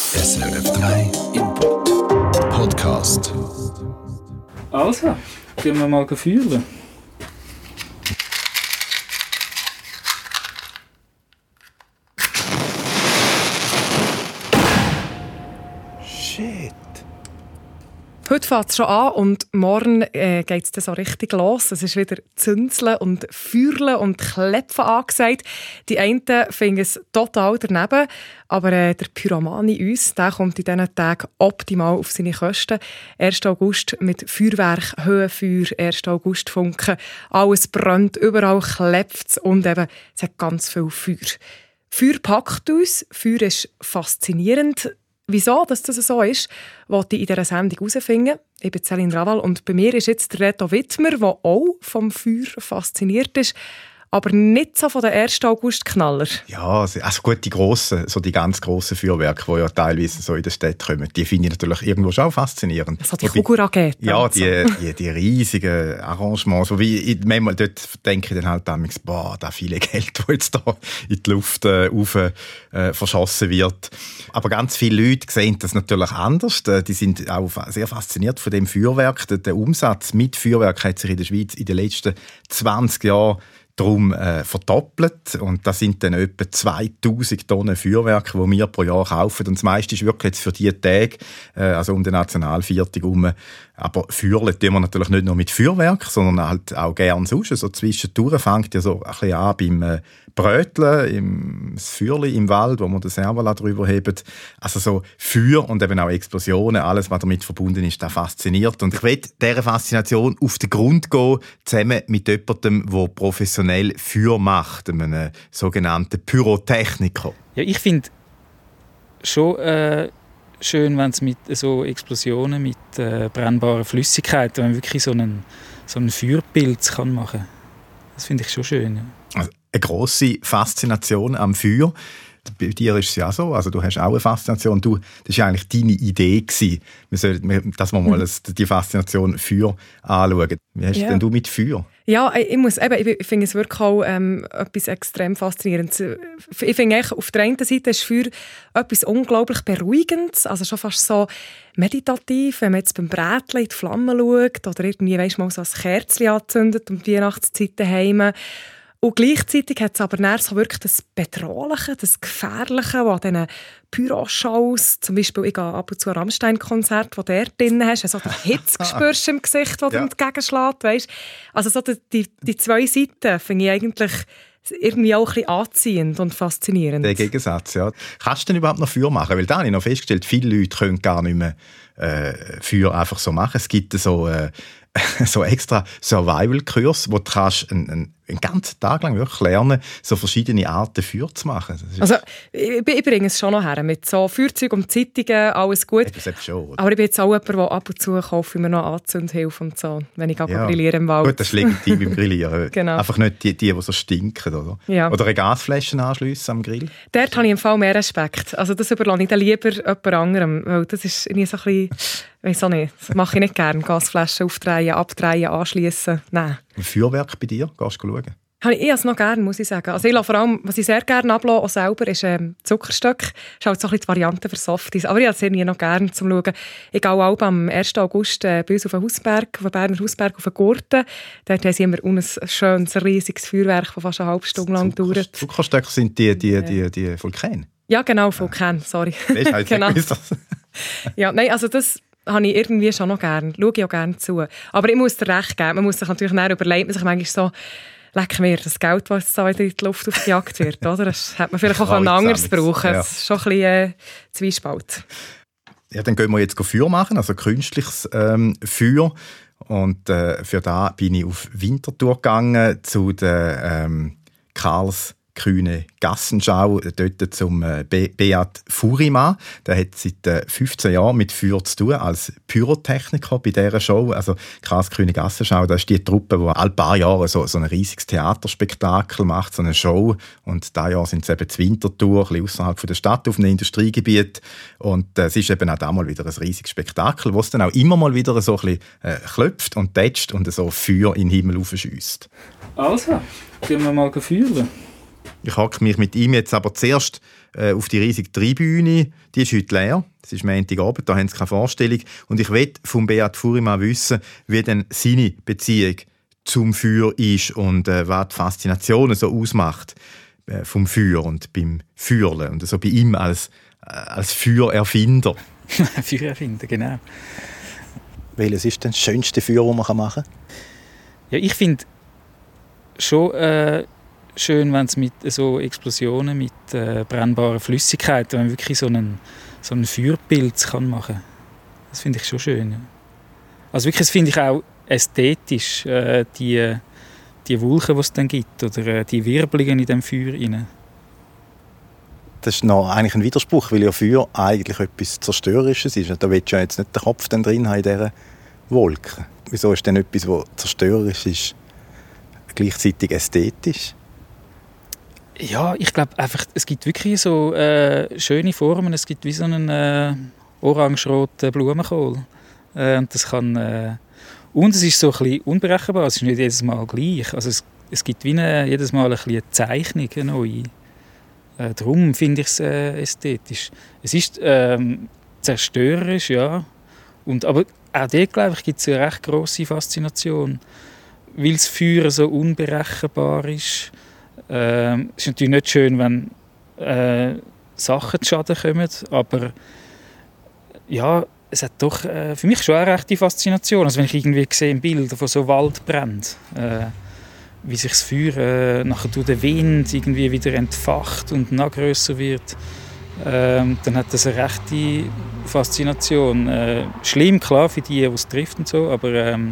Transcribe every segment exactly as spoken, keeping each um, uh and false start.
S R F drei Input Podcast. Also, gehen wir mal fühlen. Shit. Heute fängt es schon an und morgen äh, geht es dann so richtig los. Es ist wieder Zünzeln und Feuerlen und Klepfen angesagt. Die einen finden es total daneben, aber äh, der Pyroman in uns, der kommt in diesen Tagen optimal auf seine Kosten. erster August mit Feuerwerk, Höhenfeuer, erster August Funken. Alles brennt, überall klepft es und eben, es hat ganz viel Feuer. Feuer packt uns, Feuer ist faszinierend. Wieso dass das so ist, wollte ich in dieser Sendung herausfinden. Ich bin Céline Raval und bei mir ist jetzt der Reto Wittmer, der auch vom Feuer fasziniert ist, aber nicht so von den ersten August-Knaller. Ja, also gut, die grossen, so die ganz grossen Feuerwerke, die ja teilweise so in der Stadt kommen, die finde ich natürlich irgendwo schon faszinierend. Also die Kugelraketen. Ja, die, die, die riesigen Arrangements. Wobei ich manchmal dort denke ich dann halt damals, boah, da viele Geld, das jetzt da in die Luft äh, rauf, äh, verschossen wird. Aber ganz viele Leute sehen das natürlich anders. Die sind auch sehr fasziniert von dem Feuerwerk. Der Umsatz mit Feuerwerk hat sich in der Schweiz in den letzten zwanzig Jahren darum äh, verdoppelt. Und das sind dann etwa zweitausend Tonnen Feuerwerk, die wir pro Jahr kaufen. Und das meiste ist wirklich jetzt für diese Tage, äh, also um den Nationalviertag herum. Aber feuern tun wir natürlich nicht nur mit Feuerwerk, sondern halt auch gerne sonst. Also zwischendurch fängt ja so ein bisschen an beim äh, Bröteln, im Feuerli im Wald, wo wir den Servola drüber haben. Also so Feuer und eben auch Explosionen, alles, was damit verbunden ist, das fasziniert. Und ich will dieser Faszination auf den Grund gehen, zusammen mit jemandem, der professionell Feuer macht, einem sogenannten Pyrotechniker. Ja, ich finde schon äh, schön, wenn es mit so Explosionen, mit äh, brennbaren Flüssigkeiten, wenn man wirklich so einen, so einen Feuerpilz kann machen kann. Das finde ich schon schön. Ja. Also eine grosse Faszination am Feuer. Bei dir ist es ja so, also du hast auch eine Faszination. Du, das war eigentlich deine Idee gewesen, wir sollten, dass wir mal die Faszination Feuer anschauen. Wie hast ja. denn du mit Feuer? Ja, ich muss eben, ich finde es wirklich auch ähm, etwas extrem Faszinierendes. Ich finde echt, auf der einen Seite ist Feuer etwas unglaublich Beruhigendes, also schon fast so meditativ, wenn man jetzt beim Brätchen in die Flammen schaut oder irgendwie, weisst, mal so ein Kerzchen anzündet um die Weihnachtszeit daheim. Und gleichzeitig hat es aber dann so wirklich das Bedrohliche, das Gefährliche, was an diesen Pyro-Shows, zum Beispiel ich gehe ab und zu ein Rammstein-Konzert, wo du dort drin hast, also die Hitze spürst im Gesicht, die ja. dir entgegenschlägt, weisst. Also so die, die zwei Seiten finde ich eigentlich irgendwie auch ein bisschen anziehend und faszinierend. Der Gegensatz, ja. Kannst du denn überhaupt noch Feuer machen? Weil da habe ich noch festgestellt, viele Leute können gar nicht mehr äh, Feuer einfach so machen. Es gibt so, äh, so extra Survival-Kurs, wo du kannst einen, einen, einen ganzen Tag lang wirklich lernen, so verschiedene Arten Feuer zu machen. Also ich, ich bringe es schon noch her. Mit so Feuerzeug und Zeitungen, alles gut. Ja, schon, aber ich bin jetzt auch jemand, der ab und zu kaufe, mir noch Anzündhilfe und so, wenn ich ja. grilliere im Wald. Gut, das ist legitim beim Grillieren. Genau. Einfach nicht die, die, die so stinken. Oder, ja. oder eine Gasflasche anschliessen am Grill. Dort habe ich im Fall mehr Respekt. Also das überlasse ich dann lieber jemand anderem, weil das ist irgendwie so ein bisschen, weiss auch nicht, das mache ich nicht gerne. Gasflaschen aufdrehen, abdrehen, anschliessen. Nein. Ein Feuerwerk bei dir? Gehst du schauen? Ich habe es noch gerne, muss ich sagen. Also ich lasse vor allem, was ich sehr gerne ablasse, auch selber, ist ähm, Zuckerstöcke. Das ist halt so ein bisschen die Variante für Softies. Aber ich habe es irgendwie noch gerne zum Schauen. Ich gehe auch am ersten August äh, bei uns auf den Hausberg, auf den Berner Hausberg, auf den Gurten. Dort haben sie immer ein schönes, riesiges Feuerwerk, das fast eine halbe Stunde lang Zucker, dauert. Zuckerstöcke sind die, die, die, die Vulkane? Ja, genau, Vulkane, sorry. Weißt, halt genau. Das. Ja, nein, also das habe ich irgendwie schon noch gerne. Schaue ich auch gerne zu. Aber ich muss dir recht geben. Man muss sich natürlich näher überlegen, man sich manchmal so, leck mir, das Geld, das jetzt da wieder in die Luft aufgejagt wird, oder? Das hätte man vielleicht auch ein anderes brauchen. Ja. Das ist schon ein bisschen äh, Zwiespalt. Ja, dann gehen wir jetzt Feuer machen, also künstliches ähm, Feuer. Und äh, für da bin ich auf Winterthur gegangen zu der ähm, Karls Kühne Gassenschau, dort zum Be- Beat Furimann. Der hat seit äh, fünfzehn Jahren mit Feuer zu tun, als Pyrotechniker bei dieser Show. Also Karls Kühne Gassenschau, das ist die Truppe, die alle paar Jahre so, so ein riesiges Theaterspektakel macht, so eine Show. Und dieses Jahr sind sie eben zu Winterthur, ein bisschen außerhalb der Stadt, auf einem Industriegebiet. Und äh, es ist eben auch damals wieder ein riesiges Spektakel, wo es dann auch immer mal wieder so ein bisschen äh, klopft und tätscht und so Feuer in den Himmel aufschiesst. Also, gehen wir mal fühlen. Ich hocke mich mit ihm jetzt aber zuerst äh, auf die riesige Tribüne. Die ist heute leer. Es ist Montagabend, da haben sie keine Vorstellung. Und ich will von Beat Furimann wissen, wie denn seine Beziehung zum Feuer ist und äh, was die Faszination so ausmacht äh, vom Feuer und beim Feuerlen. Und so bei ihm als, äh, als Feuererfinder. Feuererfinder, genau. Welches ist denn das schönste Feuer, das man machen kann? Ja, ich finde schon äh, schön, wenn es mit so Explosionen mit äh, brennbaren Flüssigkeiten, wenn man wirklich so einen, so einen Feuerpilz kann machen kann. Das finde ich schon schön. Ja. Also wirklich, das finde ich auch ästhetisch, äh, die, die Wolken, die es dann gibt, oder äh, die Wirbelungen in dem Feuer rein. Das ist noch eigentlich ein Widerspruch, weil ja Feuer eigentlich etwas Zerstörerisches ist. Da willst du ja jetzt nicht den Kopf dann drin haben in dieser Wolke. Wieso ist denn etwas, das zerstörerisch ist, gleichzeitig ästhetisch? Ja, ich glaube einfach, es gibt wirklich so äh, schöne Formen. Es gibt wie so einen äh, orange-roten Blumenkohl. Äh, und das kann... Äh, und es ist so ein bisschen unberechenbar. Es ist nicht jedes Mal gleich. Also es, es gibt wie eine, jedes Mal ein bisschen eine Zeichnung, eine neue. Äh, darum finde ich es äh, ästhetisch. Es ist ähm, zerstörerisch, ja. Und, aber auch dort, glaube ich, gibt es eine recht grosse Faszination. Weil das Feuer so unberechenbar ist. Äh, es ist natürlich nicht schön, wenn äh, Sachen zu Schaden kommen, aber ja, es hat doch äh, für mich schon eine rechte Faszination. Also wenn ich irgendwie sehe Bilder von so Wald brennt, äh, wie sich das Feuer äh, nachher durch den Wind irgendwie wieder entfacht und noch grösser wird, äh, dann hat das eine rechte Faszination. Äh, schlimm, klar, für die, die es trifft und so, aber ähm,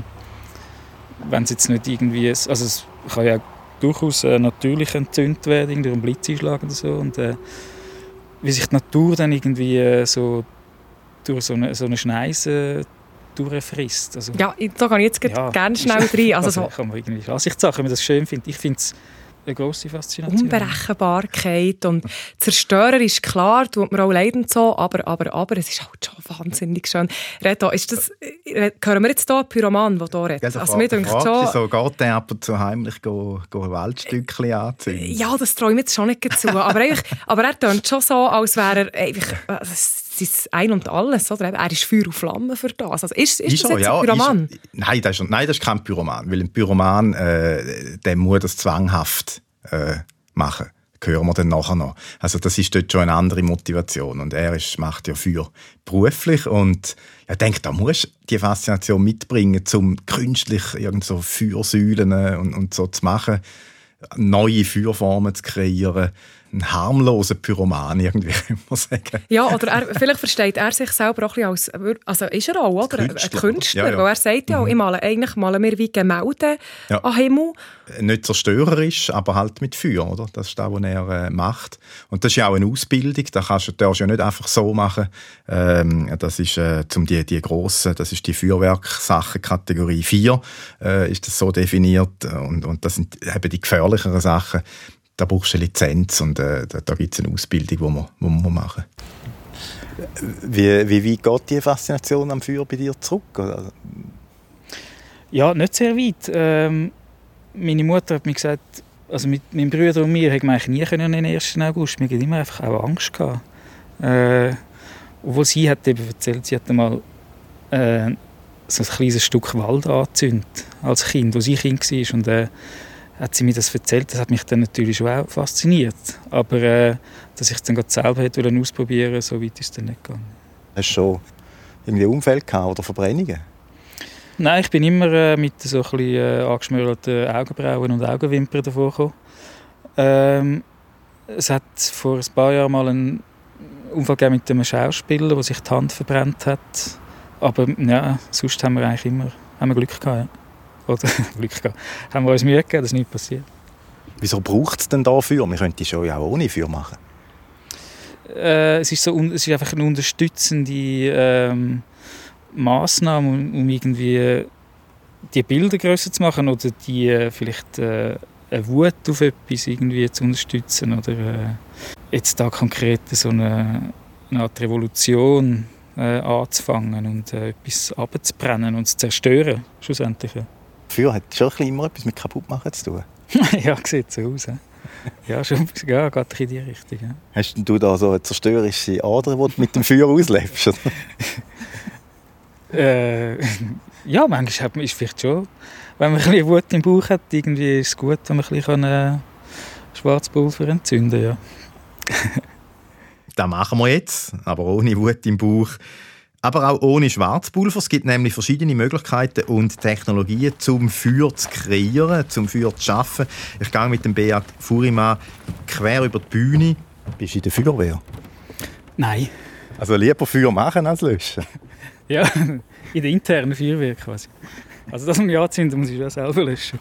wenn es jetzt nicht irgendwie... Also es kann ja durchaus äh, natürlich entzündet werden, durch einen Blitzeinschlag oder so. Und äh, wie sich die Natur dann irgendwie äh, so durch so eine, so eine Schneise durchfrisst. Also, ja, da kann ich jetzt ja, gerne schnell rein. Also, also so kann man irgendwie Ansichtssache, wenn man das schön findet. Ich finde es eine grosse Faszination. Unberechenbarkeit und Zerstörer ist klar, tut mir auch leid und so, aber, aber, aber es ist halt schon wahnsinnig schön. Reto, ist das, hören wir jetzt hier einen Pyroman, der hier redet? Also, also mir denkt so, so, geht der ab und zu heimlich go, go Waldstückchen anzünden? Ja, das traue ich mir jetzt schon nicht zu. aber, aber er tönt schon so, als wäre er einfach... Das ist ein und alles, oder? Er ist Feuer und Flamme für das. Also ist, ist, ist das jetzt ja, ein Pyroman? Ist, nein, das ist, nein, das ist kein Pyroman. Weil ein Pyroman, äh, der muss das zwanghaft äh, machen. Das hören wir dann nachher noch. Also das ist dort schon eine andere Motivation. Und er ist, macht ja Feuer beruflich. Und ich denke, da musst du die Faszination mitbringen, um künstlich irgend so Feuersäulen und, und so zu machen, neue Feuerformen zu kreieren. Ein harmloser Pyroman, irgendwie, kann man sagen. Ja, oder er, vielleicht versteht er sich selber auch ein bisschen als, also ist er auch, oder? Künstler. Ein Künstler, ja, ja. weil er sagt ja, mhm. ich male, eigentlich malen wir wie Gemälde ja. an Himmel. Nicht zerstörerisch, aber halt mit Feuer, oder? Das ist das, was er äh, macht. Und das ist ja auch eine Ausbildung, das kannst du, darfst du ja nicht einfach so machen. Ähm, das ist äh, zum die, die grossen, das ist die Feuerwerksachen Kategorie vier, äh, ist das so definiert. Und, und das sind eben die gefährlicheren Sachen. Da brauchst du eine Lizenz und äh, da, da gibt es eine Ausbildung, die man, die man machen muss. Wie, wie weit geht die Faszination am Feuer bei dir zurück? Oder? Ja, nicht sehr weit. Ähm, meine Mutter hat mir gesagt, also mit meinem Bruder und mir hätten wir eigentlich nie können den ersten August. Wir hatten immer einfach auch Angst gehabt. Äh, obwohl sie hat eben erzählt, sie hat einmal äh, so ein kleines Stück Wald angezündet als Kind, wo sie Kind war. Und, äh, hat sie mir das erzählt, das hat mich dann natürlich schon auch fasziniert. Aber äh, dass ich es dann gerade selber hätte ausprobieren wollte, so weit ist es dann nicht gegangen. Hast du schon irgendwie Unfälle gehabt oder Verbrennungen? Nein, ich bin immer äh, mit so ein bisschen äh, angeschmierten Augenbrauen und Augenwimpern davor gekommen. Ähm, es hat vor ein paar Jahren mal einen Unfall gegeben mit einem Schauspieler, der sich die Hand verbrannt hat. Aber ja, sonst haben wir eigentlich immer haben wir Glück gehabt. Ja. Oder Glück gehabt. Haben wir uns Mühe gegeben, dass nichts passiert. Wieso braucht es denn da Feuer? Wir könnten schon ja auch ohne Feuer machen. Äh, es, ist so, es ist einfach eine unterstützende ähm, Massnahme, um, um irgendwie die Bilder grösser zu machen oder die äh, vielleicht äh, eine Wut auf etwas irgendwie zu unterstützen oder äh, jetzt da konkret so eine, eine Art Revolution äh, anzufangen und äh, etwas abzubrennen und zu zerstören schlussendlich. Ja. Feuer hat schon immer etwas mit Kaputtmachen zu tun. Ja, sieht so aus. He? Ja, schon, ja, geht in die Richtung. Ja. Hast du da so eine zerstörerische Ader, die du mit dem Feuer auslebst? äh, ja, manchmal hat man, ist vielleicht schon, wenn man ein bisschen Wut im Bauch hat, irgendwie ist es gut, wenn man ein bisschen äh, Schwarzpulver entzünden kann. Ja. Das machen wir jetzt, aber ohne Wut im Bauch. Aber auch ohne Schwarzpulver. Es gibt nämlich verschiedene Möglichkeiten und Technologien, zum Feuer zu kreieren, zum Feuer zu schaffen. Ich gehe mit dem Beat Furimann quer über die Bühne. Bist du in der Feuerwehr? Nein. Also lieber Feuer machen als löschen? Ja, in der internen Feuerwehr quasi. Also das, was wir anzünden, muss ich schon selber löschen.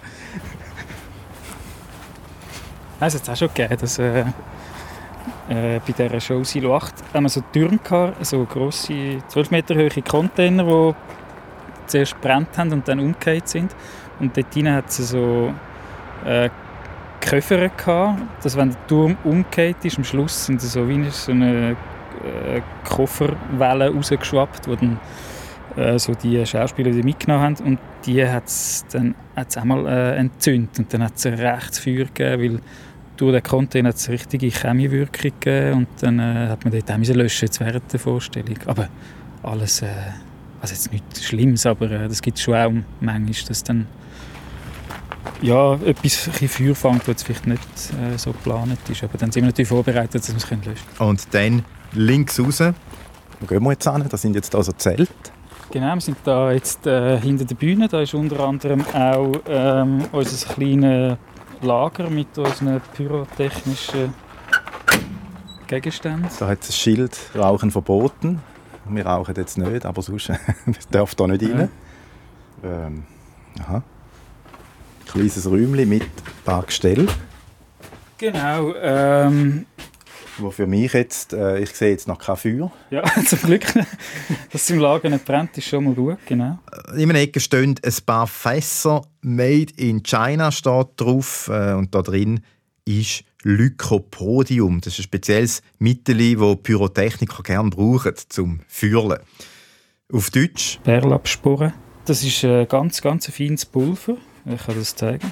Es hat es auch schon gegeben, dass äh, äh, bei dieser Show Silo acht haben wir so Türme gehabt, so grosse, zwölf Meter hohe Container, die zuerst gebrannt haben und dann umgekehrt sind. Und dort drin hat es so äh, Köffer gehabt, dass wenn der Turm umgekehrt ist, am Schluss sind so wie so eine äh, Kofferwelle rausgeschwappt, die dann äh, so die Schauspieler die mitgenommen haben. Und die hat es dann hat's einmal äh, entzündet. Und dann hat es ein rechtes Feuer gegeben, weil durch den Container hat es eine richtige Chemiewirkung gegeben. Und dann äh, hat man dort auch löschen jetzt während der Vorstellung. Aber alles, äh, also jetzt nichts Schlimmes, aber äh, das gibt es schon auch manchmal, dass dann ja, etwas ein Feuer fängt, das vielleicht nicht äh, so geplant ist. Aber dann sind wir natürlich vorbereitet, dass wir es löschen können. Und dann links raus. Wo gehen wir jetzt hin? Das sind jetzt also Zelte. Genau, wir sind da jetzt äh, hinter der Bühne. Da ist unter anderem auch ähm, unser kleines Lager mit unseren pyrotechnischen Gegenständen. Da hat es ein Schild «Rauchen verboten». Wir rauchen jetzt nicht, aber sonst darf da nicht rein. Ja. Ähm, aha. Ein kleines Räumchen mit ein paar Gestellen. Genau. Ähm, Wo für mich jetzt, äh, ich sehe jetzt noch kein Feuer. Ja, zum Glück, dass es im Lager nicht brennt, ist schon mal gut, genau. In einer Ecke stehen ein paar Fässer «Made in China» steht drauf, äh, und da drin ist Lycopodium. Das ist ein spezielles Mittel, das Pyrotechniker gerne brauchen zum Feuern. Auf Deutsch Perlabsporen. Das ist ein ganz, ganz feines Pulver. Ich kann das zeigen.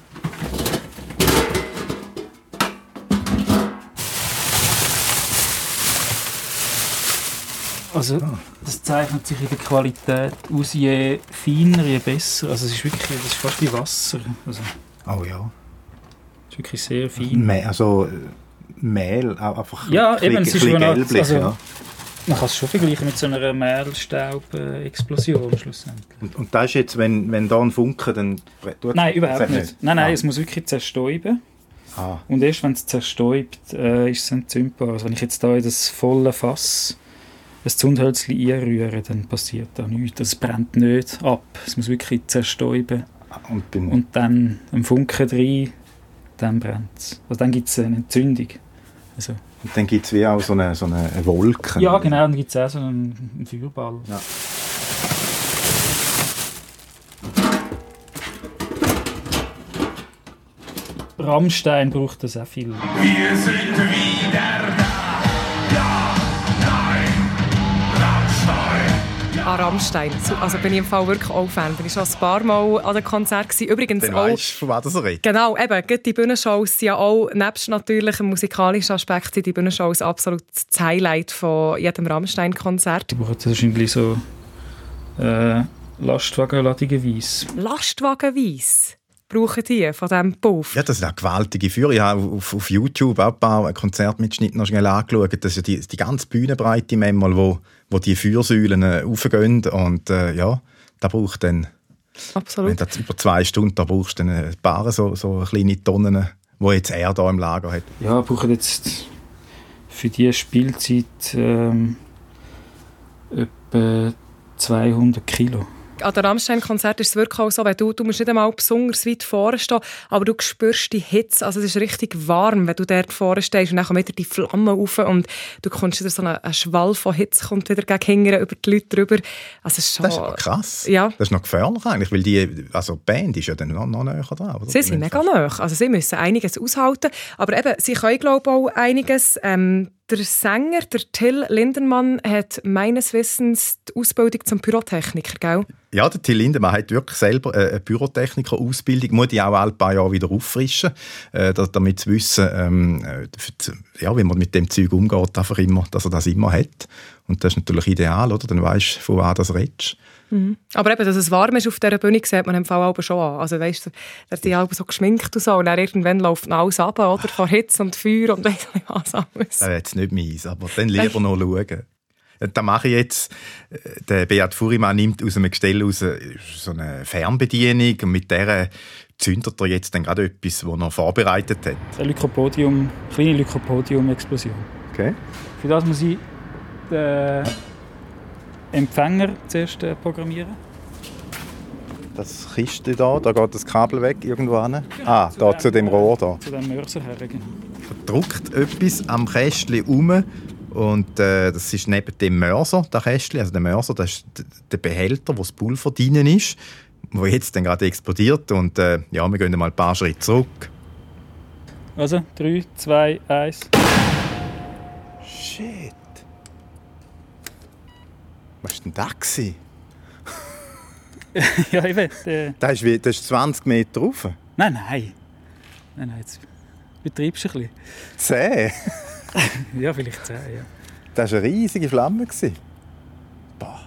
Also, das zeichnet sich in der Qualität aus, je feiner, je besser. Also, es ist wirklich, das ist fast wie Wasser. Also, Oh ja. es ist wirklich sehr fein. Mehl, also Mehl, auch einfach Ja, ein eben, es ist bisschen schon gelblich. also, Ja. Man kann es schon vergleichen mit so einer Mehlstaub-Explosion schlussendlich. Und, und das ist jetzt, wenn, wenn da ein Funke, dann tut Nein, überhaupt das nicht. nicht. Nein, nein, Ah. es muss wirklich zerstäuben. Ah. Und erst wenn es zerstäubt, äh, ist es entzündbar. Also wenn ich jetzt da in das volle Fass ein Zündhölzchen einrühre, dann passiert da nichts. Es brennt nicht ab. Es muss wirklich zerstäuben. Und, beim, Und dann ein Funken rein, dann brennt es. Also dann gibt es eine Entzündung. Also, und dann gibt es wie auch so eine, so eine Wolke. ja, genau, dann gibt es auch so einen, einen Feuerball. Ja. Rammstein braucht das auch viel. Wir sind wieder da. Ja, nein, Rammstein. Ah, Rammstein. So, also bin ich im Fall wirklich auch Fan. Bin ich schon ein paar Mal an dem Konzert gewesen. Übrigens Dann auch... weisst du, von was er redet. Genau, eben, gerade die Bühnenshows sind ja auch, nebst natürlich dem musikalischen Aspekt, sind die Bühnenshows absolut das Highlight von jedem Rammstein-Konzert. Die brauchen wahrscheinlich so äh, Lastwagenladungen-Weiss. Lastwagenweise brauchen die von diesem Puff. Ja, das sind auch gewaltige Führer. Ich habe auf, auf YouTube auch ein paar Konzertmitschnitte noch schnell angeschaut. Das ist ja die, die ganze Bühnenbreite manchmal, wo, wo die Feuersäulen äh, raufgehen. Und äh, ja, da braucht dann, Absolut. wenn das über zwei Stunden, da brauchst du dann ein paar so, so kleine Tonnen, die jetzt er da im Lager hat. Ja, brauchen jetzt für diese Spielzeit ähm, etwa zweihundert Kilo. An den Rammstein-Konzert ist es wirklich auch so, weil du, du musst nicht einmal besonders weit vorne stehen, aber du spürst die Hitze, also es ist richtig warm, wenn du dort vorne stehst und dann kommen wieder die Flammen rauf und du kommst wieder so einen, einen Schwall von Hitze kommt wieder gegen hinten über die Leute drüber. Also es ist schon, Das ist aber krass. Ja. Das ist noch gefährlich eigentlich, weil die, also die Band ist ja dann noch, noch näher dran. Oder? Sie sind mega nahe, also sie müssen einiges aushalten, aber eben, sie können glaube ich auch einiges. Ähm, Der Sänger, der Till Lindemann, hat meines Wissens die Ausbildung zum Pyrotechniker, gell? Ja, der Till Lindemann hat wirklich selber eine Pyrotechniker-Ausbildung. Muss die auch alle paar Jahre wieder auffrischen, äh, damit zu wissen, ähm, ja, wie man mit dem Zeug umgeht, einfach immer, dass er das immer hat. Und das ist natürlich ideal, oder? Dann weisst du, von was du redest. Mhm. Aber eben, dass es warm ist auf dieser Bühne, sieht man im Fall aber schon an. Also weißt du, der ist die so geschminkt und so, und dann irgendwann läuft alles ab, oder? Vor Hitze und Feuer und weiss nicht was alles. Das ist jetzt nicht meins, aber dann lieber noch schauen. Da mache ich jetzt, der Beat Furimann nimmt aus einem Gestell raus so eine Fernbedienung und mit der zündet er jetzt dann gerade etwas, was er vorbereitet hat. Eine Lycopodium, kleine Lycopodium-Explosion. Okay. Für das muss ich den Empfänger zuerst programmieren. Das Kiste da, da geht das Kabel weg irgendwo hin. Ah, da dem, zu dem Rohr da. Zu dem Mörser her, genau. Er drückt etwas am Kästchen um und äh, das ist neben dem Mörser, der Kästchen, also der Mörser, das ist der Behälter, wo das Pulver drin ist, wo jetzt dann gerade explodiert und äh, ja, wir gehen mal ein paar Schritte zurück. Also, drei, zwei, eins. Shit. Was war denn das? Ja, ich weiß. Äh... Das ist, wie, das ist zwanzig Meter rauf. Nein, nein. Nein, nein, jetzt betreibst du ein bisschen. Zehn? Ja, vielleicht zehn, ja. Das war eine riesige Flamme. Boah.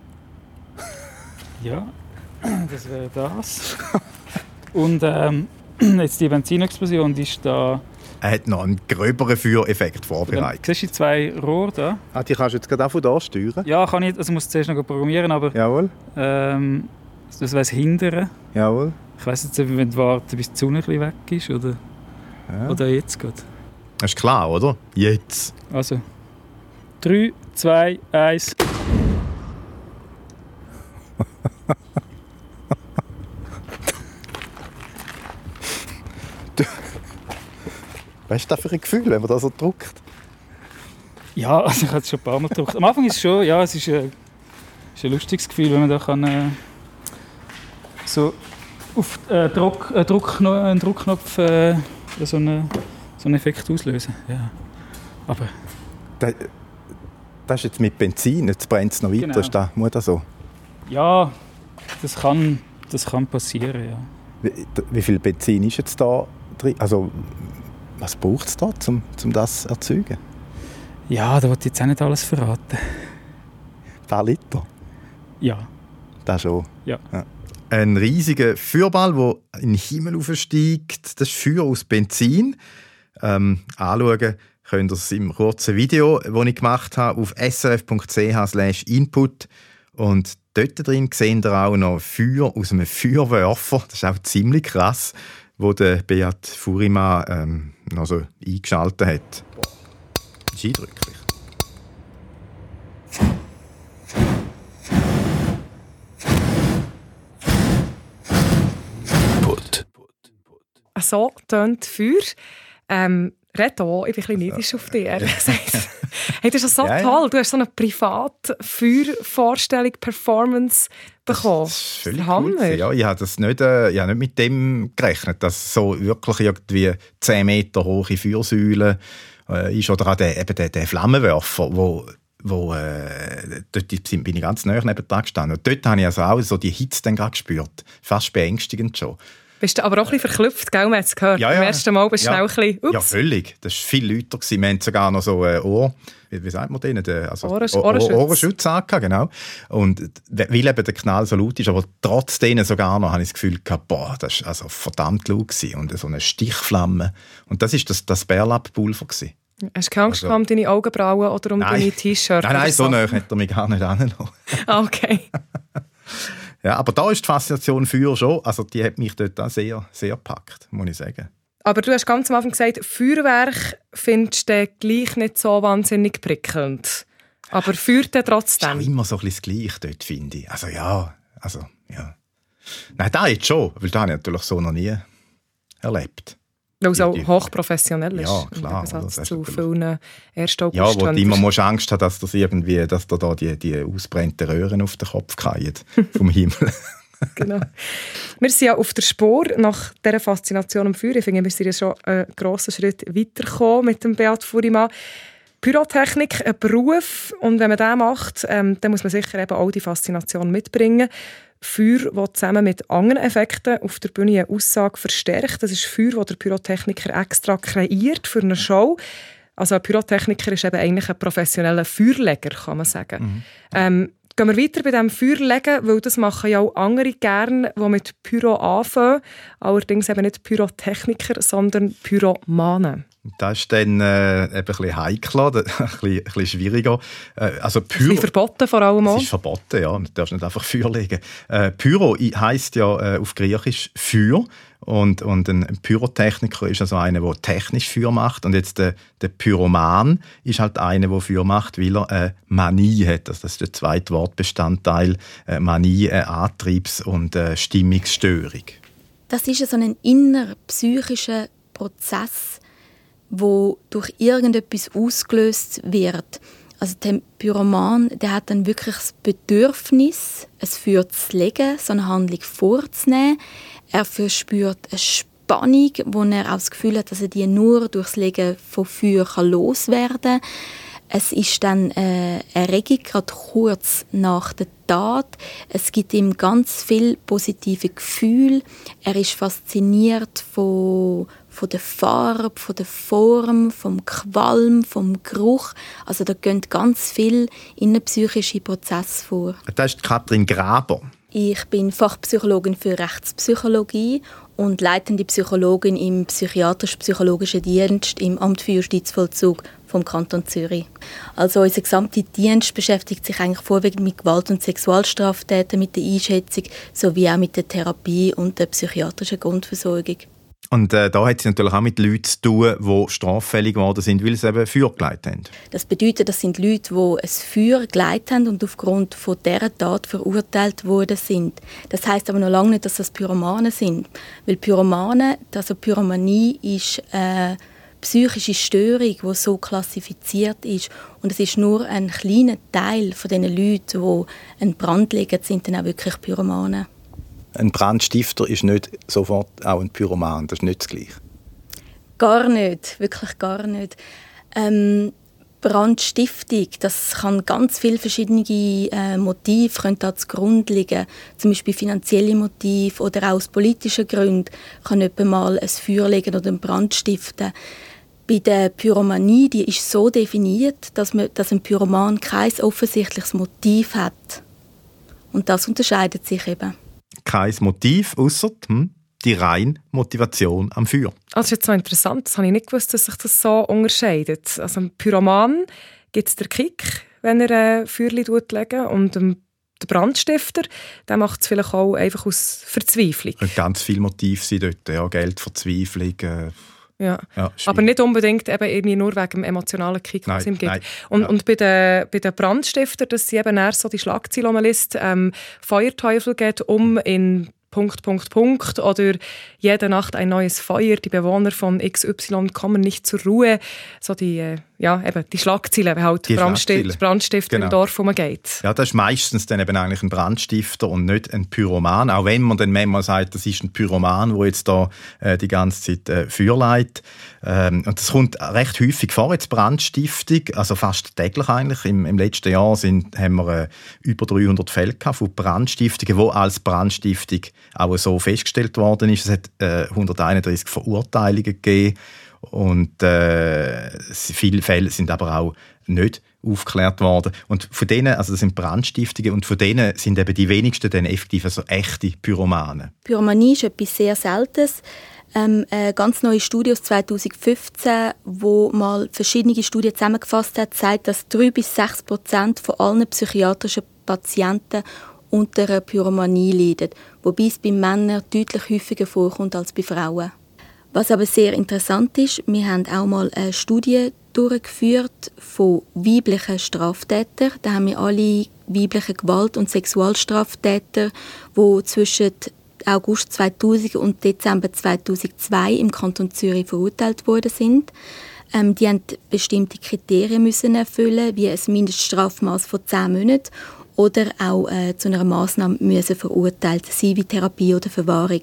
Ja, das wäre das. Und ähm, jetzt die Benzinexplosion, die ist da... Er hat noch einen gröberen Feuereffekt vorbereitet. Dann, siehst du die zwei Rohre da? Ah, die kannst du jetzt gerade auch von da steuern? Ja, kann ich. Also muss zuerst noch programmieren, aber... Jawohl. Ähm, das weiss hindern. Jawohl. Ich weiss jetzt, wenn du warten, bis die Sonne ein bisschen weg ist, oder, Ja. oder jetzt geht. Das ist klar, oder? Jetzt. Also, drei, zwei, eins. Was ist das für ein Gefühl, wenn man das so drückt? Ja, also ich habe es schon ein paar Mal gedrückt. Am Anfang ist es schon, ja, es ist ein, ist ein lustiges Gefühl, wenn man da kann, äh, so auf äh, Druck, äh, Druck, einen Druckknopf äh, so, eine, so einen Effekt auslösen. Ja. Aber Das, das ist jetzt mit Benzin, jetzt brennt es noch weiter. Genau. Ist das, muss das so? ja, das kann, das kann passieren, ja. Wie, wie viel Benzin ist jetzt da drin? Also, was braucht es da, um, um das zu erzeugen? Ja, da wollte ich jetzt auch nicht alles verraten. Ein paar Liter? Ja. Das schon. Ja. Ja. Ein riesiger Feuerball, der in den Himmel aufsteigt. Das ist Feuer aus Benzin. Ähm, anschauen könnt ihr es im kurzen Video, das ich gemacht habe, auf s r f punkt c h slash input. Und dort drin seht ihr auch noch Feuer aus einem Feuerwerfer. Das ist auch ziemlich krass, wo der Beat Furimann ähm, noch so eingeschaltet hat. Das ist eindrücklich. Put. So tönt Feuer. Ähm, Reto, ich bin ein bisschen neidisch auf dich, ehrlich gesagt. Hey, das ist so Ja, ja. toll. Du hast so eine private Feuervorstellung, Performance bekommen. Das ist völlig Der cool Hammer. gewesen. Ja, ich habe das nicht, äh, ich habe nicht mit dem gerechnet, dass so wirklich irgendwie zehn Meter hohe Feuersäule äh, ist. Oder auch der, eben der, der Flammenwerfer, wo, wo äh, dort bin ich ganz nahe neben dran gestanden. Und dort habe ich also auch so die Hitze dann gerade gespürt. Fast beängstigend schon. Bist du aber auch ein bisschen verklüpft, gell? Man hat es gehört. Ja, ja. Beim ersten Mal bist du Ja. schnell ein bisschen, Ja, ups. völlig. Das war viel lauter. Wir hatten sogar noch so ein Ohr, wie, wie sagt man denen? Der- Also Ohrensch- Ohr- Ohrenschutz. Ohrenschutz angehabt, genau. Und weil eben der Knall so laut ist, aber trotzdem sogar noch, habe ich das Gefühl gehabt, boah, das war also verdammt laut gewesen. Und so eine Stichflamme. Und das war das, das Bärlapp-Pulver gewesen. Hast du keine Angst Also- gehabt um deine Augenbrauen oder um Nein. deine T-Shirt? Nein, nein, oder so nahe hat er mich gar nicht angelassen. Ah, okay. Ja, aber da ist die Faszination Feuer schon, also die hat mich dort auch sehr, sehr gepackt, muss ich sagen. Aber du hast ganz am Anfang gesagt, Feuerwerk findest du gleich nicht so wahnsinnig prickelnd. Aber feuert er Es ist auch trotzdem. immer so ein bisschen das Gleiche dort, finde ich. Also ja, also ja. Nein, da jetzt schon, weil da habe ich natürlich so noch nie erlebt. Weil es auch Die- die- hochprofessionell ist. Ja, Im klar, Gegensatz das ist zu natürlich- vielen ersten August. Ja, wo du immer musst Angst haben, dass das irgendwie, dass da, da die, die ausbrennten Röhren auf den Kopf fallen vom Himmel. Genau. Wir sind ja auf der Spur nach dieser Faszination am Feuer. Ich finde, wir sind ja schon einen grossen Schritt weitergekommen mit dem Beat Furimann. Pyrotechnik, ein Beruf, und wenn man das macht, ähm, dann muss man sicher eben auch die Faszination mitbringen. Feuer, das zusammen mit anderen Effekten auf der Bühne eine Aussage verstärkt. Das ist Feuer, das der Pyrotechniker extra kreiert für eine Show. Also ein Pyrotechniker ist eben eigentlich ein professioneller Feuerleger, kann man sagen. Mhm. Ähm, gehen wir weiter bei diesem Feuerlegen, weil das machen ja auch andere gerne, die mit Pyro anfangen. Allerdings eben nicht Pyrotechniker, sondern Pyromanen. Das ist dann äh, eben ein bisschen heikler, ein bisschen, ein bisschen schwieriger. Äh, also Pyro, das ist verboten vor allem auch. Das ist verboten, ja. Du darfst nicht einfach Feuer legen. Äh, Pyro heisst ja äh, auf Griechisch Feuer. Und, und ein Pyrotechniker ist also einer, der technisch Feuer macht. Und jetzt der, der Pyroman ist halt einer, der Feuer macht, weil er eine Manie hat. Also das ist der zweite Wortbestandteil. Eine Manie, eine Antriebs- und eine Stimmungsstörung. Das ist so ein innerpsychischer Prozess, wo durch irgendetwas ausgelöst wird. Also der Pyroman, der hat dann wirklich das Bedürfnis, es Feuer zu legen, so eine Handlung vorzunehmen. Er verspürt eine Spannung, wo er auch das Gefühl hat, dass er die nur durch das Legen von Feuer loswerden kann. Es ist dann eine Erregung, gerade kurz nach der Tat. Es gibt ihm ganz viel positive Gefühle. Er ist fasziniert von, von der Farbe, von der Form, vom Qualm, vom Geruch. Also da gehen ganz viele innenpsychische Prozesse vor. Das ist Katrin Graber. Ich bin Fachpsychologin für Rechtspsychologie und leitende Psychologin im psychiatrisch-psychologischen Dienst im Amt für Justizvollzug vom Kanton Zürich. Also unser gesamter Dienst beschäftigt sich eigentlich vorwiegend mit Gewalt- und Sexualstraftäten, mit der Einschätzung sowie auch mit der Therapie und der psychiatrischen Grundversorgung. Und äh, da hat es natürlich auch mit Leuten zu tun, die straffällig geworden sind, weil sie eben Feuer geleitet haben. Das bedeutet, das sind Leute, die ein Feuer geleitet haben und aufgrund von dieser Tat verurteilt worden sind. Das heisst aber noch lange nicht, dass das Pyromanen sind. Weil Pyromanen, also Pyromanie ist eine psychische Störung, die so klassifiziert ist. Und es ist nur ein kleiner Teil von den Leuten, die einen Brand legen, sind dann auch wirklich Pyromanen. Ein Brandstifter ist nicht sofort auch ein Pyroman, das ist nicht das Gleiche. Gar nicht, wirklich gar nicht. Ähm, Brandstiftung, das kann ganz viele verschiedene äh, Motive können da zugrunde liegen. Zum Beispiel finanzielle Motive oder auch aus politischen Gründen kann jemand mal ein Feuer legen oder einen Brand stiften. Bei der Pyromanie, die ist so definiert, dass, man, dass ein Pyroman kein offensichtliches Motiv hat. Und das unterscheidet sich eben. Kein Motiv, ausser hm, die reine Motivation am Feuer. Das ist jetzt so interessant, das habe ich nicht gewusst, dass sich das so unterscheidet. Also ein Pyroman gibt es den Kick, wenn er ein Feuerchen legt, und der Brandstifter, der macht es vielleicht auch einfach aus Verzweiflung. Und ganz viele Motive sind dort, ja, Geld, Verzweiflung. Äh, ja. Ja, aber nicht unbedingt eben irgendwie nur wegen dem emotionalen Kick, was es ihm gibt. Nein, und, ja. und bei den, bei den Brandstiftern, das sind eben eher so die Schlagzeilen, die man liest, ähm, Feuerteufel geht um in Punkt, Punkt, Punkt, oder jede Nacht ein neues Feuer, die Bewohner von X Y kommen nicht zur Ruhe. So die, äh, ja, eben die Schlagzeilen, halt die Brandstift, Brandstifter genau. im Dorf, wo man geht. Ja, das ist meistens dann eben eigentlich ein Brandstifter und nicht ein Pyroman, auch wenn man dann manchmal sagt, das ist ein Pyroman, der jetzt da äh, die ganze Zeit äh, Feuer leitet. Ähm, und das kommt recht häufig vor, jetzt Brandstiftung, also fast täglich eigentlich. Im, im letzten Jahr sind, haben wir äh, über dreihundert Fälle gehabt von Brandstiftungen, die als Brandstiftung auch so festgestellt worden ist. Es hat äh, hunderteinunddreißig Verurteilungen gegeben und äh, viele Fälle sind aber auch nicht aufgeklärt worden. Und von denen, also das sind Brandstiftungen, und von denen sind eben die wenigsten dann effektiv also echte Pyromanen. Pyromanie ist etwas sehr Seltenes. Ähm, eine ganz neue Studie aus zweitausendfünfzehn, wo mal verschiedene Studien zusammengefasst hat, zeigt, dass drei bis sechs Prozent von allen psychiatrischen Patienten unter einer Pyromanie leiden, wobei es bei Männern deutlich häufiger vorkommt als bei Frauen. Was aber sehr interessant ist, wir haben auch mal eine Studie durchgeführt von weiblichen Straftätern. Da haben wir alle weiblichen Gewalt- und Sexualstraftäter, die zwischen August zweitausend und Dezember zweitausendzwei im Kanton Zürich verurteilt worden sind. Ähm, die haben bestimmte Kriterien müssen erfüllen, wie ein Mindeststrafmaß von zehn Monaten oder auch äh, zu einer Massnahme müssen verurteilt sein, wie Therapie oder Verwahrung.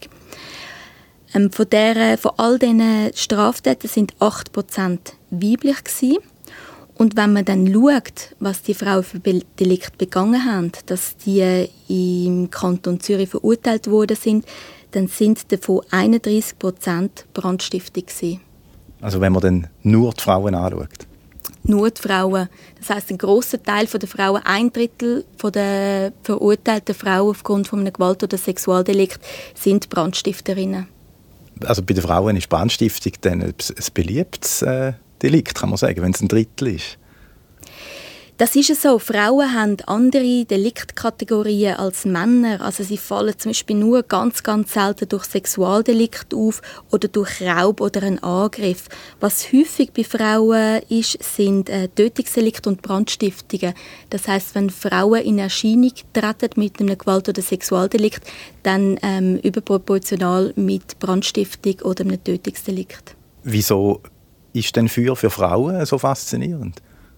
Ähm, von, der, von all diesen Straftäten sind acht Prozent weiblich gewesen. Und wenn man dann schaut, was die Frauen für Delikte begangen haben, dass die im Kanton Zürich verurteilt worden sind, dann sind davon einunddreissig Prozent Brandstiftung gewesen. Also wenn man dann nur die Frauen anschaut? Nur die Frauen. Das heisst, ein grosser Teil der Frauen, ein Drittel der verurteilten Frauen aufgrund von einem Gewalt- oder Sexualdelikt, sind Brandstifterinnen. Also bei den Frauen ist Brandstiftung dann ein beliebtes äh, Delikt, kann man sagen, wenn es ein Drittel ist? Das ist so. Frauen haben andere Deliktkategorien als Männer. Also sie fallen zum Beispiel nur ganz, ganz selten durch Sexualdelikt auf oder durch Raub oder einen Angriff. Was häufig bei Frauen ist, sind äh, Tötungsdelikte und Brandstiftungen. Das heisst, wenn Frauen in Erscheinung treten mit einem Gewalt- oder Sexualdelikt, dann ähm, überproportional mit Brandstiftung oder einem Tötungsdelikt. Wieso ist denn Feuer für Frauen so faszinierend?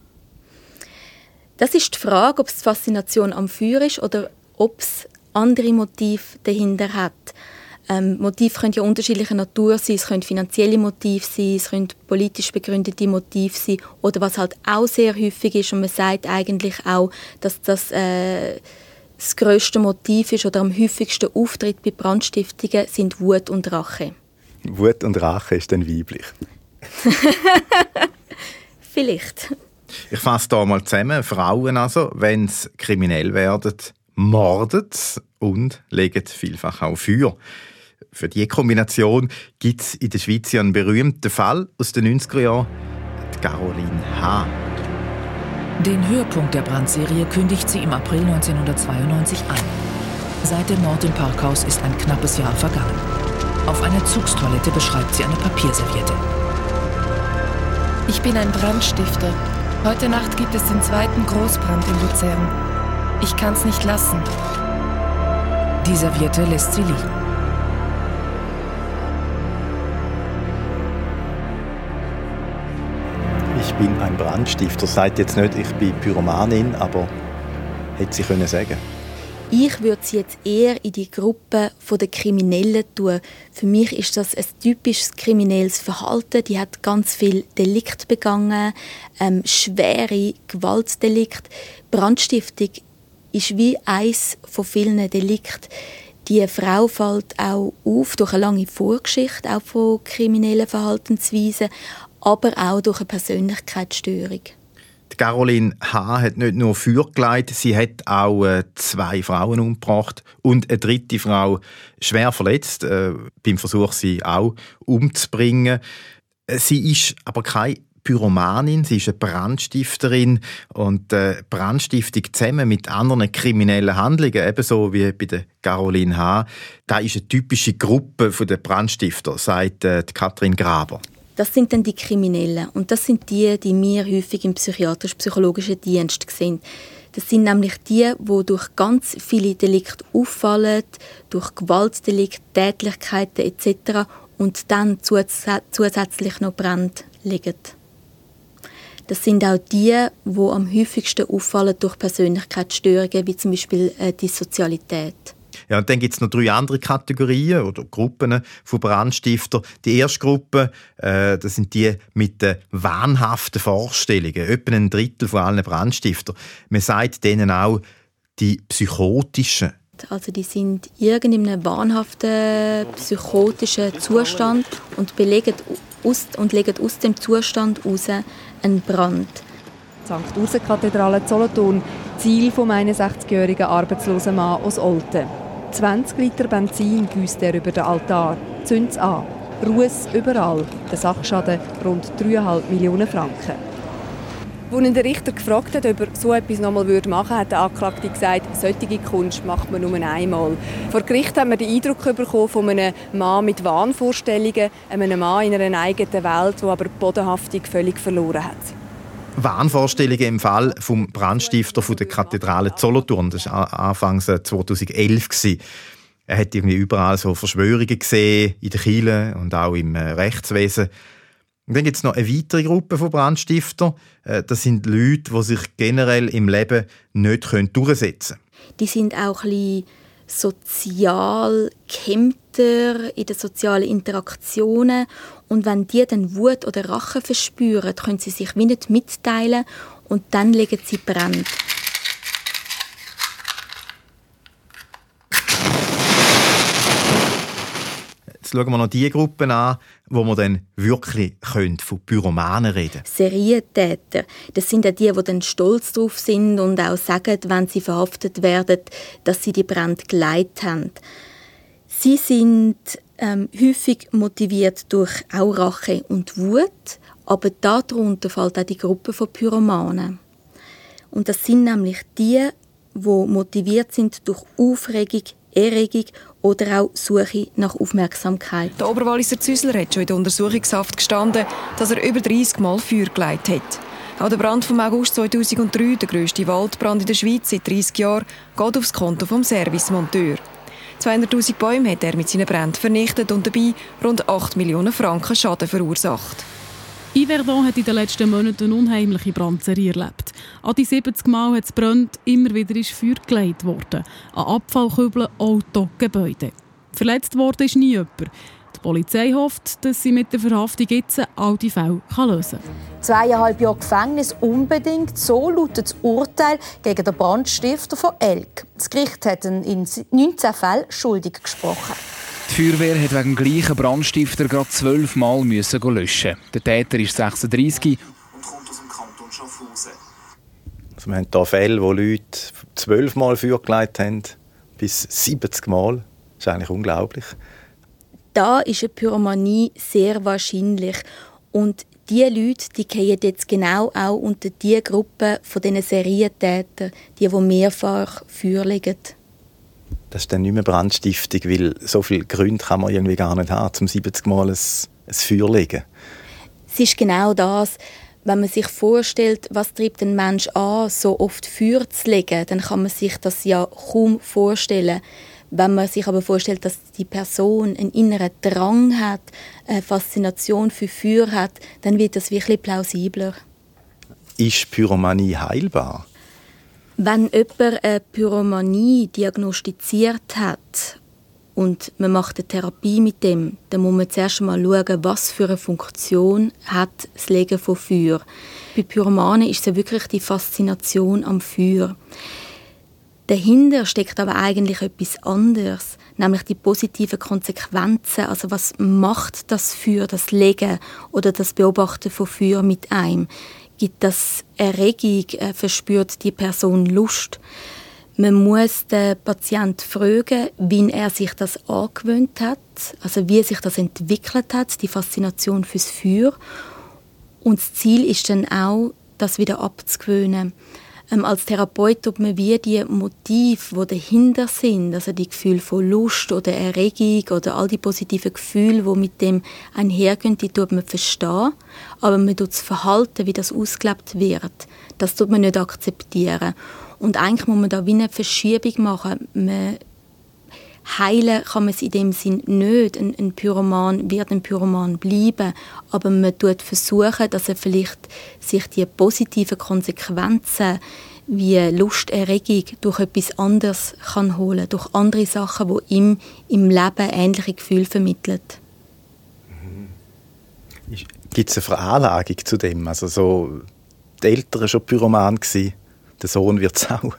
Das ist die Frage, ob es die Faszination am Feuer ist oder ob es andere Motive dahinter hat. Ähm, Motive können ja unterschiedlicher Natur sein, es können finanzielle Motive sein, es können politisch begründete Motive sein oder was halt auch sehr häufig ist und man sagt eigentlich auch, dass das äh, das grösste Motiv ist oder am häufigsten auftritt bei Brandstiftungen sind Wut und Rache. Wut und Rache ist dann weiblich? Vielleicht. Ich fasse hier mal zusammen. Frauen also, wenn sie kriminell werden, morden und legen vielfach auch Feuer. Für diese Kombination gibt es in der Schweiz einen berühmten Fall aus den neunziger Jahren, die Caroline H. Den Höhepunkt der Brandserie kündigt sie im April neunzehnhundertzweiundneunzig an. Seit dem Mord im Parkhaus ist ein knappes Jahr vergangen. Auf einer Zugstoilette beschreibt sie eine Papierserviette. Ich bin ein Brandstifter. Heute Nacht gibt es den zweiten Großbrand in Luzern. Ich kann's nicht lassen. Die Serviette lässt sie liegen. Ich bin ein Brandstifter. Sagt jetzt nicht, ich bin Pyromanin, aber hätte sie können sagen. Ich würde sie jetzt eher in die Gruppe der Kriminellen tun. Für mich ist das ein typisches kriminelles Verhalten. Die hat ganz viel Delikt begangen, ähm, schwere Gewaltdelikte. Brandstiftung ist wie eins von vielen Delikten. Die Frau fällt auch auf durch eine lange Vorgeschichte, auch von kriminellen Verhaltensweisen, aber auch durch eine Persönlichkeitsstörung. Die Caroline H. hat nicht nur Feuer gelegt, sie hat auch äh, zwei Frauen umgebracht und eine dritte Frau schwer verletzt, äh, beim Versuch, sie auch umzubringen. Sie ist aber keine Pyromanin, sie ist eine Brandstifterin und äh, Brandstiftung zusammen mit anderen kriminellen Handlungen, ebenso wie bei der Caroline H., das ist eine typische Gruppe der Brandstifter, sagt äh, Katrin Graber. Das sind dann die Kriminellen. Und das sind die, die wir häufig im psychiatrisch-psychologischen Dienst sehen. Das sind nämlich die, die durch ganz viele Delikte auffallen, durch Gewaltdelikte, Tätlichkeiten et cetera und dann zus- zusätzlich noch Brand legen. Das sind auch die, die am häufigsten auffallen durch Persönlichkeitsstörungen, wie zum Beispiel äh, Dissozialität. Ja, und dann gibt es noch drei andere Kategorien oder Gruppen von Brandstiftern. Die erste Gruppe, äh, das sind die mit den wahnhaften Vorstellungen. Etwa ein Drittel von allen Brandstiftern. Man sagt denen auch die psychotischen. Also die sind in irgendeinem wahnhaften psychotischen Zustand und, belegen aus, und legen aus dem Zustand heraus einen Brand. Sankt Ursen-Kathedrale Solothurn, Ziel vom einundsechzigjährigen arbeitslosen Mann aus Olten. zwanzig Liter Benzin gießt er über den Altar, zündet es an. Ruß überall, der Sachschaden rund dreieinhalb Millionen Franken. Als ihn der Richter gefragt hat, ob er so etwas noch einmal machen würde, hat der Anklagte gesagt, solche Kunst macht man nur einmal. Vor Gericht haben wir den Eindruck bekommen von einem Mann mit Wahnvorstellungen, einem Mann in einer eigenen Welt, der aber die Bodenhaftung völlig verloren hat. Wahnvorstellungen im Fall vom Brandstifter von der Kathedrale Solothurn. Das war Anfangs zweitausendelf. Er hat irgendwie überall so Verschwörungen gesehen, in der Kirche und auch im Rechtswesen. Und dann gibt es noch eine weitere Gruppe von Brandstiftern. Das sind Leute, die sich generell im Leben nicht durchsetzen können. Die sind auch ein bisschen sozial gehemmter in den sozialen Interaktionen. Und wenn die dann Wut oder Rache verspüren, können sie sich wie nicht mitteilen und dann legen sie Brände. Jetzt schauen wir noch die Gruppen an, wo wir dann wirklich von Pyromanen reden können. Serientäter, das sind auch die, die dann stolz darauf sind und auch sagen, wenn sie verhaftet werden, dass sie die Brände geleitet haben. Sie sind ähm, häufig motiviert durch auch Rache und Wut, aber darunter fällt auch die Gruppe von Pyromanen. Und das sind nämlich die, die motiviert sind durch Aufregung, Erregung oder auch Suche nach Aufmerksamkeit. Der Oberwalliser Züsler hat schon in der Untersuchungshaft gestanden, dass er über dreißig Mal Feuer gelegt hat. Auch der Brand vom August zweitausenddrei, der grösste Waldbrand in der Schweiz seit dreißig Jahren, geht aufs Konto vom Servicemonteur. zweihunderttausend Bäume hat er mit seinen Bränden vernichtet und dabei rund acht Millionen Franken Schaden verursacht. Yverdon hat in den letzten Monaten eine unheimliche Brandserie erlebt. An die siebzig Mal hat es brennt, immer wieder ist Feuer gelegt worden. An Abfallkübeln, Auto, Gebäude. Verletzt worden ist nie jemand. Die Polizei hofft, dass sie mit der Verhaftung jetzt all die Fälle lösen kann. Zweieinhalb Jahre Gefängnis unbedingt, so lautet das Urteil gegen den Brandstifter von Elk. Das Gericht hat ihn in neunzehn Fällen schuldig gesprochen. Die Feuerwehr hat wegen dem gleichen Brandstifter gerade zwölf Mal löschen müssen. Der Täter ist sechsunddreißig und kommt aus dem Kanton Schaffhausen. Also wir haben hier Fälle, wo Leute zwölf Mal Feuer gelegt haben, bis siebzig Mal. Das ist eigentlich unglaublich. Da ist eine Pyromanie sehr wahrscheinlich. Und diese Leute, die fallen jetzt genau auch unter die Gruppe von diesen Serientätern, die, die mehrfach Feuer legen. Das ist dann nicht mehr Brandstiftung, weil so viele Gründe kann man irgendwie gar nicht haben, um siebzig Mal ein, ein Feuer zu legen. Es ist genau das, wenn man sich vorstellt, was treibt ein Mensch an, so oft Feuer zu legen, dann kann man sich das ja kaum vorstellen. Wenn man sich aber vorstellt, dass die Person einen inneren Drang hat, eine Faszination für Feuer hat, dann wird das wirklich plausibler. Ist Pyromanie heilbar? Wenn jemand eine Pyromanie diagnostiziert hat und man macht eine Therapie mit dem, dann muss man zuerst einmal schauen, was für eine Funktion hat das Legen von Feuer. Bei Pyromanen ist es ja wirklich die Faszination am Feuer. Dahinter steckt aber eigentlich etwas anderes, nämlich die positiven Konsequenzen. Also was macht das Feuer, das Legen oder das Beobachten von Feuer mit einem? Gibt das Erregung, äh, verspürt die Person Lust? Man muss den Patienten fragen, wie er sich das angewöhnt hat, also wie sich das entwickelt hat, die Faszination fürs Feuer. Und das Ziel ist dann auch, das wieder abzugewöhnen. Ähm, als Therapeut tut man wie die Motive, die dahinter sind, also die Gefühle von Lust oder Erregung oder all die positiven Gefühle, die mit dem einhergehen, die tut man verstehen, aber man tut das Verhalten, wie das ausgelebt wird, das tut man nicht akzeptieren. Und eigentlich muss man da wie eine Verschiebung machen. Man heilen kann man es in dem Sinn nicht. Ein, ein Pyroman wird ein Pyroman bleiben, aber man tut versuchen, dass er vielleicht sich die positiven Konsequenzen wie Lusterregung durch etwas anderes kann holen, durch andere Sachen, die ihm im Leben ähnliche Gefühle vermitteln. Gibt es eine Veranlagung zu dem? Also so, die Eltern waren schon Pyroman, der Sohn wird es auch.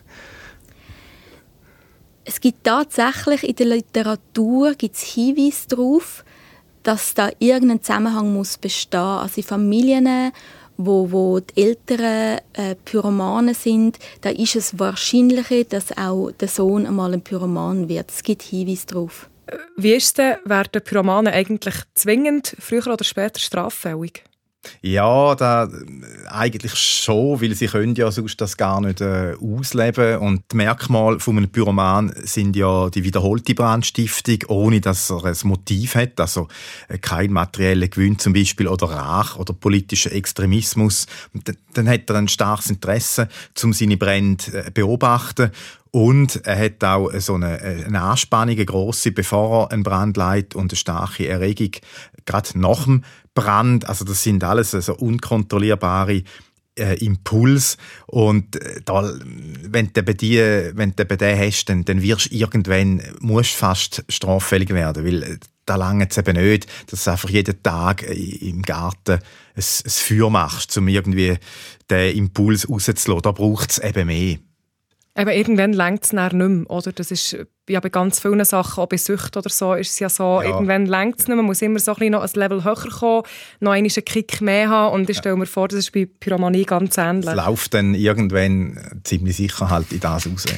Es gibt tatsächlich in der Literatur gibt's Hinweise darauf, dass da irgendein Zusammenhang muss bestehen. Also in Familien, wo, wo die Eltern äh, Pyromanen sind, da ist es wahrscheinlicher, dass auch der Sohn einmal ein Pyroman wird. Es gibt Hinweise darauf. Wie ist es denn, werden Pyromanen eigentlich zwingend früher oder später straffällig? Ja, da, eigentlich schon, weil sie können ja sonst das gar nicht äh, ausleben. Und die Merkmale von einem Pyroman sind ja die wiederholte Brandstiftung, ohne dass er ein Motiv hat, also äh, kein materieller Gewinn zum Beispiel oder Rach oder politischer Extremismus. Und dann hat er ein starkes Interesse, um seine Brände zu beobachten. Und er hat auch so eine, eine Anspannung, eine grosse, bevor er einen Brand leitet und eine starke Erregung, gerade nach dem Brand. Also das sind alles so unkontrollierbare äh, Impuls. Und äh, da, wenn du eben die, wenn du eben den hast, dann, dann wirst du irgendwann, musst fast straffällig werden, weil äh, da lange es eben nicht, dass du einfach jeden Tag im Garten ein, ein Feuer machst, um irgendwie den Impuls rauszulassen. Da braucht es eben mehr. Aber irgendwann reicht es dann nicht mehr, oder? Das ist ja bei ganz vielen Sachen, auch bei Süchten oder so, ist es ja so, ja. Irgendwann reicht es nicht mehr, man muss immer so ein bisschen noch ein Level höher kommen, noch einen Kick mehr haben und ich stelle mir vor, das ist bei Pyromanie ganz ähnlich. Es läuft dann irgendwann ziemlich sicher halt in das raus.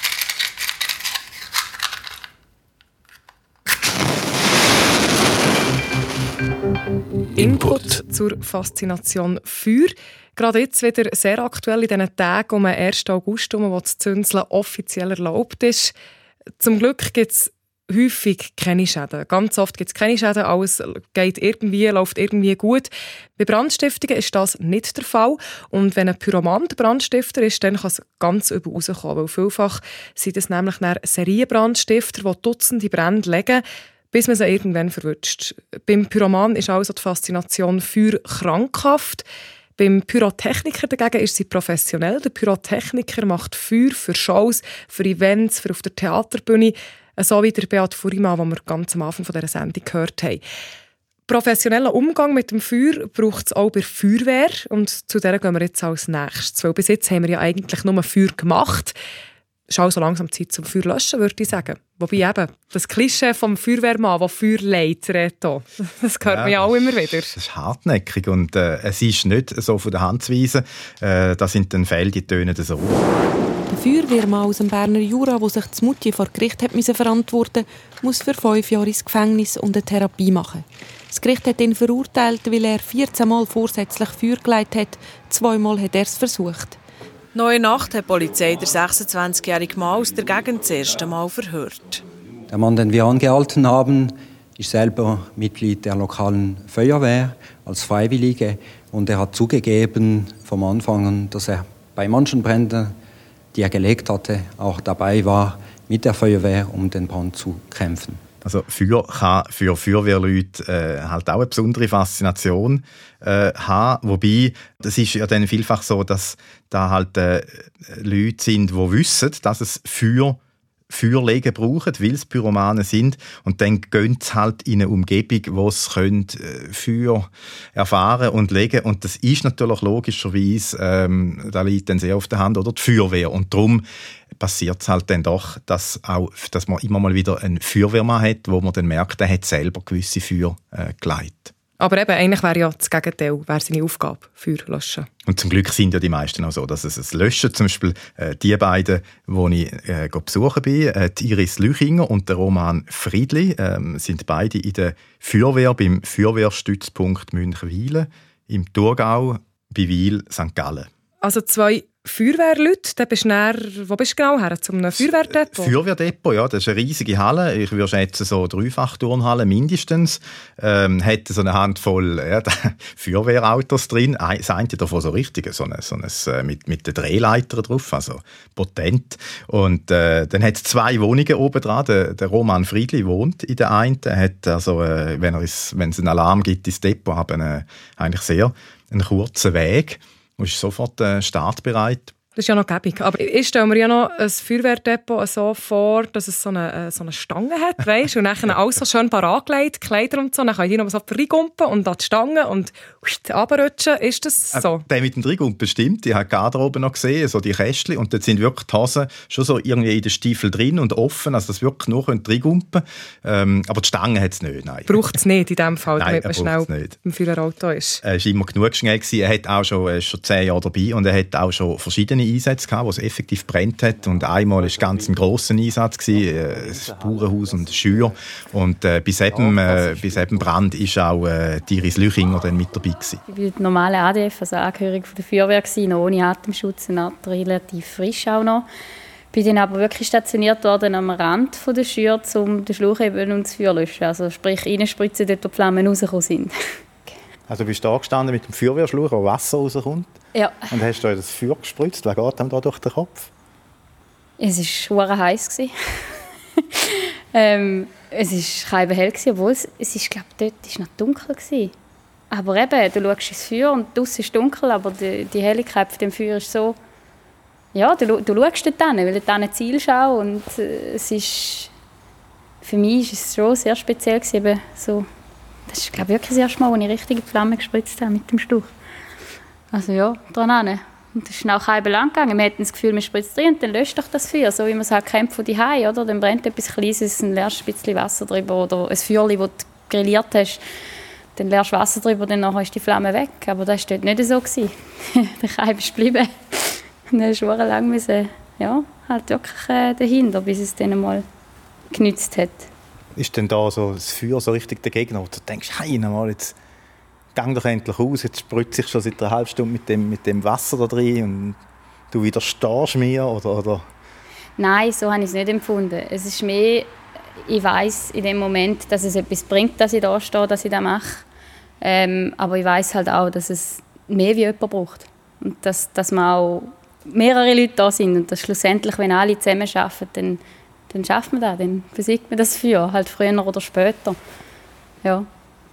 Input zur Faszination Feuer. Gerade jetzt wieder sehr aktuell in diesen Tagen um den ersten August, wo das Zünzeln offiziell erlaubt ist. Zum Glück gibt es häufig keine Schäden. Ganz oft gibt es keine Schäden, alles geht irgendwie, läuft irgendwie gut. Bei Brandstiftungen ist das nicht der Fall. Und wenn ein Pyroman der Brandstifter ist, dann kann es ganz übel rauskommen. Weil vielfach sind es nämlich Serienbrandstifter, die Dutzende Brände legen, bis man sie irgendwann verwünscht. Beim Pyroman ist also die Faszination Feuer krankhaft. Beim Pyrotechniker dagegen ist sie professionell. Der Pyrotechniker macht Feuer für Shows, für Events, für auf der Theaterbühne, so wie der Beat Furimann, den wir ganz am Anfang dieser Sendung gehört haben. Professioneller Umgang mit dem Feuer braucht es auch bei der Feuerwehr und zu der gehen wir jetzt als nächstes. Weil bis jetzt haben wir ja eigentlich nur Feuer gemacht. Es ist auch so langsam Zeit zum Feuer löschen, würde ich sagen. Wobei eben, das Klischee vom Feuerwehrmann, der Feuer leitet, das hört ja, man ja auch immer wieder. Das ist hartnäckig und äh, es ist nicht so von der Hand zu weisen. Äh, da sind dann Fälle, die tönen so. Der Feuerwehrmann aus dem Berner Jura, der sich zu Mutti vor Gericht hat müssen verantworten, muss für fünf Jahre ins Gefängnis und eine Therapie machen. Das Gericht hat ihn verurteilt, weil er vierzehn Mal vorsätzlich Feuer geleitet hat. Zweimal hat er es versucht. Neue Nacht hat die Polizei der sechsundzwanzigjährige Mann aus der Gegend das erste Mal verhört. Der Mann, den wir angehalten haben, ist selber Mitglied der lokalen Feuerwehr als Freiwillige. Und er hat zugegeben vom Anfang an, dass er bei manchen Bränden, die er gelegt hatte, auch dabei war, mit der Feuerwehr, um den Brand zu kämpfen. Also Feuer kann für Feuerwehrleute äh, halt auch eine besondere Faszination äh, haben. Wobei, das ist ja dann vielfach so, dass da halt äh, Leute sind, die wissen, dass es Feuer Feuerlegen brauchen, weil es Pyromanen sind. Und dann gehen sie halt in eine Umgebung, wo sie können, äh, Feuer erfahren und legen. Und das ist natürlich logischerweise, ähm, da liegt dann sehr auf der Hand, oder die Feuerwehr. Und darum passiert es halt dann doch, dass, auch, dass man immer mal wieder einen Feuerwehrmann hat, wo man dann merkt, der hat selber gewisse Feuer äh, geleitet. Aber eben, eigentlich wäre ja das Gegenteil, wäre seine Aufgabe, Feuer löschen. Und zum Glück sind ja die meisten auch so, dass es ein Löschen, zum Beispiel äh, die beiden, die ich äh, besuchen bin, äh, die Iris Lüchinger und der Roman Friedli, äh, sind beide in der Feuerwehr beim Feuerwehrstützpunkt Münchwilen im Thurgau bei Wil Sankt Gallen. Also zwei Feuerwehrleute, dann bist du näher, wo bist du genau her? Zum Feuerwehrdepot? Feuerwehrdepot, ja, das ist eine riesige Halle. Ich würde schätzen, so Dreifach-Turnhalle mindestens. Ähm, hat so eine Handvoll ja, Feuerwehrautos drin. Das eine davon so richtig, so ein so eine, mit, mit den Drehleitern drauf, also potent. Und äh, dann hat es zwei Wohnungen oben dran. Der, der Roman Friedli wohnt in der einen. Er hat also, äh, wenn, er ist, wenn es einen Alarm gibt ins Depot, haben äh, eigentlich sehr einen kurzen Weg. Du bist sofort äh, startbereit. Das ist ja noch gäbig. Aber ich stelle mir ja noch ein Feuerwehrdepot so vor, dass es so eine, so eine Stange hat, weißt? Und dann alles so schön parat gelegt, Kleider und so. Dann kann ich die noch so reingumpen und an die Stange und runterrutschen. Ist das so? Äh, der mit dem Reingumpen stimmt. Ich habe die Garderobe noch gesehen, so die Kästchen. Und dort sind wirklich die Hosen schon so irgendwie in den Stiefeln drin und offen, also das wirklich nur reingumpen ähm, aber die Stange hat es nicht, nein. Braucht es nicht in dem Fall, nein, damit man schnell im Feuerauto ist? Er war immer genug schnell gewesen. Er hat auch schon, er ist schon zehn Jahre dabei und er hat auch schon verschiedene Einsätze gehabt, wo es effektiv brennt hat. Und einmal war ganz ein grosser Einsatz gewesen, äh, das Bauernhaus und die Schür. Und äh, bei diesem äh, Brand war auch äh, Iris Lüchinger dann mit dabei gewesen. Ich war normale A D F, also Angehörige der Feuerwehr gewesen, noch ohne Atemschutz, relativ frisch auch noch. Bin dann aber wirklich stationiert worden am Rand von der Schür, um den Schlauch eben und das Feuer zu löschen. Also sprich reinspritzen, dort wo die Flammen rausgekommen sind. Also bist du da gestanden mit dem Feuerwehrschlauch, wo Wasser rauskommt? Ja. Und hast du das Feuer gespritzt? Was geht einem da durch den Kopf? Es war schwer heiß. ähm, es war kein hell, obwohl es, es ist, glaub, dort war noch dunkel. Aber eben, du schaust ins Feuer und draussen ist dunkel, aber die, die Helligkeit von dem Feuer ist so... Ja, du, du schaust dort hin, weil du dort hin Zielschau und äh, es ist... Für mich war es schon sehr speziell gewesen, so... Das ist, glaube ich, wirklich das erste Mal, als ich richtige Flamme gespritzt habe mit dem Stuch. Also ja, dran hin. Und das ist auch kein Belang gegangen. Wir hatten das Gefühl, man spritzt drin und dann löscht doch das Feuer, so wie man es halt kennt von daheim, oder? Dann brennt etwas Kleines, dann leerst du ein bisschen Wasser drüber oder ein Feuerchen, das du grilliert hast, dann leerst du Wasser drüber, dann nachher ist die Flamme weg. Aber das war dort nicht so. Der Keim ist geblieben. Und dann musste ich lang müssen, ja, halt wirklich äh, dahinter, bis es dann mal genützt hat. Ist denn da so das Feuer so richtig dagegen, wo du denkst, hey, mal, jetzt gang doch endlich aus, jetzt spritze ich schon seit einer halben Stunde mit dem, mit dem Wasser da drin und du widerstehst mir, oder, oder? Nein, so habe ich es nicht empfunden. Es ist mehr, ich weiss in dem Moment, dass es etwas bringt, dass ich da stehe, dass ich das mache. Ähm, aber ich weiss halt auch, dass es mehr wie jemand braucht. Und dass, dass man auch mehrere Leute da sind und dass schlussendlich, wenn alle zusammen arbeiten, dann, dann schafft man das, dann besiegt man das Feuer, halt früher oder später. Ja.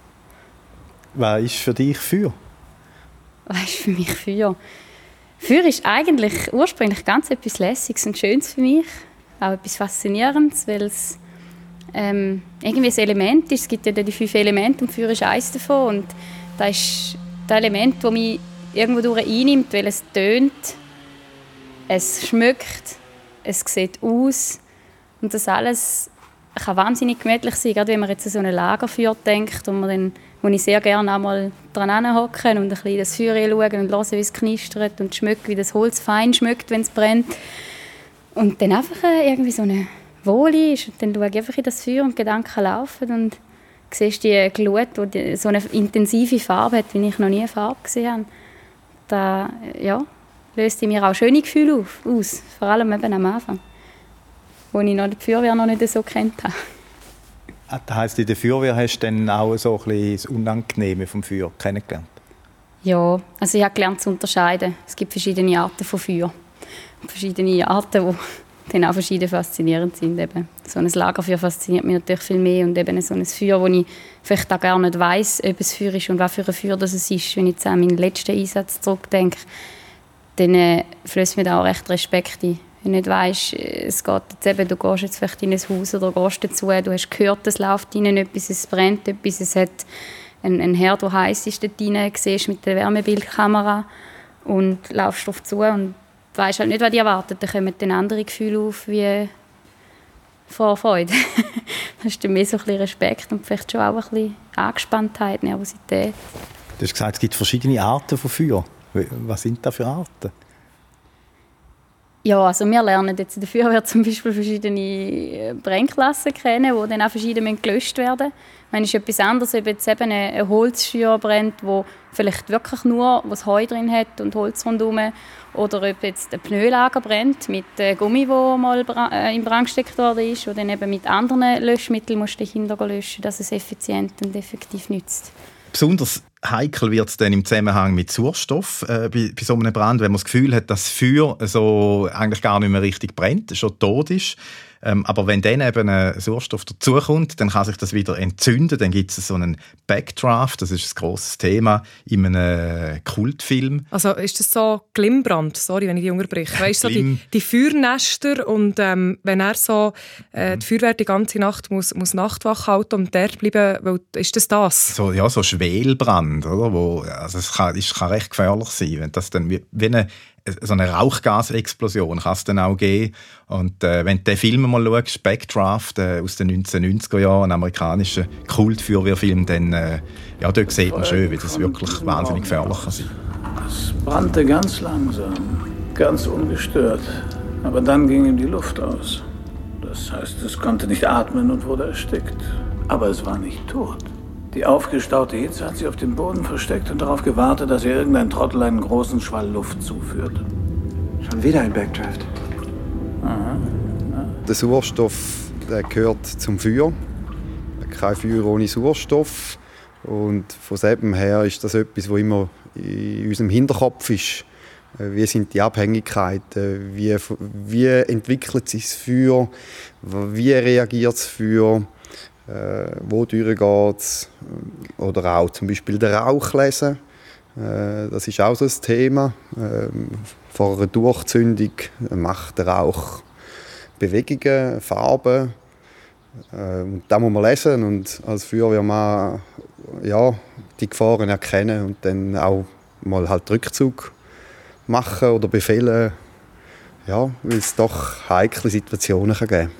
Was ist für dich Feuer? Was ist für mich Feuer? Feuer ist eigentlich ursprünglich ganz etwas Lässiges und Schönes für mich. Auch etwas Faszinierendes, weil es ähm, irgendwie ein Element ist. Es gibt ja die fünf Elemente und Feuer ist eines davon. Und das ist das Element, das mich irgendwo durch einnimmt, weil es tönt, es schmeckt, es sieht aus. Und das alles kann wahnsinnig gemütlich sein, gerade wenn man jetzt an so ein Lagerfeuer denkt, wo, man dann, wo ich sehr gerne einmal dran hocke und ein bisschen das Feuer schaue und höre, wie es knistert und schmeckt, wie das Holz fein schmeckt, wenn es brennt. Und dann einfach irgendwie so eine Wohle ist. Und dann schaue ich einfach in das Feuer und die Gedanken laufen und siehst die Glut, die so eine intensive Farbe hat, wie ich noch nie eine Farbe gesehen habe. Da, ja, löst in mir auch schöne Gefühle auf, aus, vor allem eben am Anfang, wo ich noch die Feuerwehr noch nicht so kennt habe. Das heisst, in der Feuerwehr hast du dann auch so ein bisschen das Unangenehme vom Feuer kennengelernt? Ja, also ich habe gelernt zu unterscheiden. Es gibt verschiedene Arten von Feuer. Verschiedene Arten, die dann auch verschieden faszinierend sind. Eben. So ein Lagerfeuer fasziniert mich natürlich viel mehr. Und eben so ein Feuer, wo ich vielleicht auch gar nicht weiss, ob es Feuer ist und was für ein Feuer das ist. Wenn ich jetzt an meinen letzten Einsatz zurückdenke, dann äh, flößt mir da auch recht Respekt ein. Wenn du nicht weisst, es geht jetzt eben, du gehst jetzt vielleicht in ein Haus oder gehst dazu, du hast gehört, es läuft rein etwas, es brennt etwas, es hat einen, einen Herd, der heiß ist dort rein, siehst mit der Wärmebildkamera und laufst drauf zu und weisst halt nicht, was dich erwartet. Dann kommen dann andere Gefühle auf wie vor Freude. Da hast du mehr so ein bisschen Respekt und vielleicht schon auch ein bisschen Angespanntheit, Nervosität. Du hast gesagt, es gibt verschiedene Arten von Feuer. Was sind das für Arten? Ja, also wir lernen jetzt in der Feuerwehr zum Beispiel verschiedene Brennklassen kennen, die dann auch verschieden gelöscht werden müssen. Meine, es ist etwas anderes, ob jetzt eben ein Holzfeuer brennt, wo vielleicht wirklich nur was Heu drin hat und Holz rundherum, oder ob jetzt ein Pneulager brennt mit Gummi, wo mal in Brand gesteckt worden ist, und dann eben mit anderen Löschmitteln musst du dahinter löschen, dass es effizient und effektiv nützt. Besonders heikel wird es dann im Zusammenhang mit Sauerstoff äh, bei, bei so einem Brand, wenn man das Gefühl hat, dass das Feuer so eigentlich gar nicht mehr richtig brennt, schon tot ist. Ähm, aber wenn dann eben ein Sauerstoff dazukommt, dann kann sich das wieder entzünden. Dann gibt es so einen Backdraft, das ist ein grosses Thema in einem Kultfilm. Also ist das so Glimmbrand? Sorry, wenn ich die unterbreche. Weißt du, so die, die Feuernester, und ähm, wenn er so äh, die Feuerwehr die ganze Nacht muss, muss Nachtwache halten und dort bleiben, weil, ist das das? So, ja, so Schwelbrand, oder? Wo, also es kann, es kann recht gefährlich sein, wenn das dann wie, wie eine so eine Rauchgasexplosion kann es dann auch geben. Und äh, wenn du den Film mal schaust, Backdraft äh, aus den neunzehnhundertziger Jahren, ein amerikanischer Kultfeuerwehrfilm, dann äh, ja, dort sieht man schön, wie das wirklich wahnsinnig gefährlich kann sein. Es brannte ganz langsam, ganz ungestört. Aber dann ging ihm die Luft aus. Das heißt, es konnte nicht atmen und wurde erstickt. Aber es war nicht tot. Die aufgestaute Hitze hat sich auf dem Boden versteckt und darauf gewartet, dass ihr irgendein Trottel einen großen Schwall Luft zuführt. Schon wieder ein Backdraft. Aha. Ja. Der Sauerstoff, der gehört zum Feuer. Kein Feuer ohne Sauerstoff. Und von dem her ist das etwas, was immer in unserem Hinterkopf ist. Wie sind die Abhängigkeiten? Wie, wie entwickelt sich das Feuer? Wie reagiert das Feuer? Äh, wo durchgeht es? Oder auch zum Beispiel den Rauch lesen. Äh, das ist auch so ein Thema. Äh, vor einer Durchzündung macht der Rauch Bewegungen, Farben. Äh, und das muss man lesen und als Feuerwehrmann ja, die Gefahren erkennen und dann auch mal halt Rückzug machen oder befehlen, ja, weil es doch heikle Situationen kann geben kann.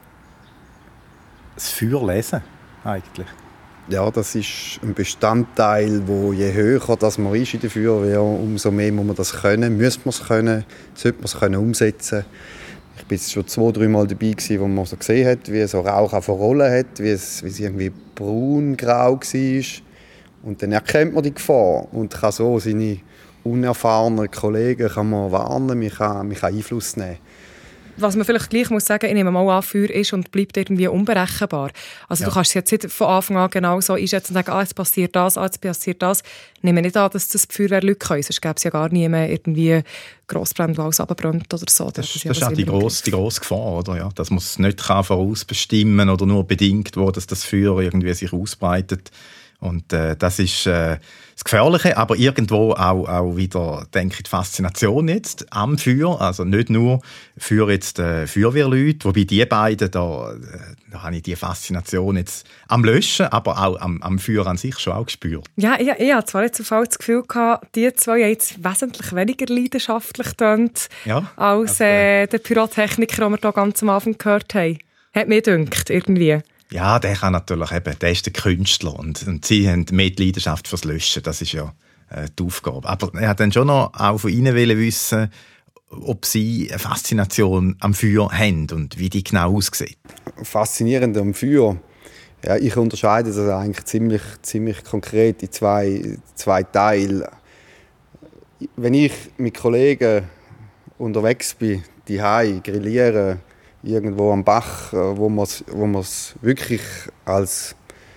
Das Feuer lesen eigentlich? Ja, das ist ein Bestandteil, wo je höher das man ist in der Feuerwehr, umso mehr muss man das können, muss man es können, sollte man es können umsetzen. Ich war jetzt schon zwei, drei Mal dabei gewesen, wo man so gesehen hat, wie so Rauch auch verrollen hat, wie es, wie es irgendwie braun-grau war. Und dann erkennt man die Gefahr und kann so seine unerfahrenen Kollegen kann man warnen, man kann, man kann Einfluss nehmen. Was man vielleicht gleich muss sagen, ich nehme mal an, Feuer ist und bleibt irgendwie unberechenbar. Also ja. Du kannst es jetzt nicht von Anfang an genau so einschätzen und sagen, ah, jetzt passiert das, ah, jetzt passiert das. Ich nehme nicht an, dass das die Feuerwehr Leute können, sonst gäbe es ja gar nie mehr irgendwie Grossbrände, die alles runterbrennt oder so. Das, das ist ja, das ist auch die grosse, die grosse Gefahr, oder? Ja, dass man es nicht kann vorausbestimmen oder nur bedingt, wo dass das Feuer irgendwie sich ausbreitet. Und äh, das ist äh, das Gefährliche, aber irgendwo auch, auch wieder, denke ich, die Faszination jetzt am Feuer. Also nicht nur für jetzt äh, Feuerwehrleute, wobei die beiden, da, äh, da habe ich die Faszination jetzt am Löschen, aber auch am, am Feuer an sich schon auch gespürt. Ja, ich, ich hatte zwar jetzt auf das Gefühl gehabt, die zwei haben jetzt wesentlich weniger leidenschaftlich getönt, ja, als äh, der Pyrotechniker, den wir hier ganz am Anfang gehört haben. Hat mir gedacht, irgendwie. Ja, der kann natürlich eben, der ist der Künstler und, und sie haben mehr die Leidenschaft fürs Löschen, das ist ja äh, die Aufgabe. Aber er hat dann schon noch auch von Ihnen wissen, ob Sie eine Faszination am Feuer haben und wie die genau aussieht. Faszinierend am Feuer? Ja, ich unterscheide das eigentlich ziemlich, ziemlich konkret in zwei, zwei Teile. Wenn ich mit Kollegen unterwegs bin, die Hause grillieren, irgendwo am Bach, wo man es wo wirklich als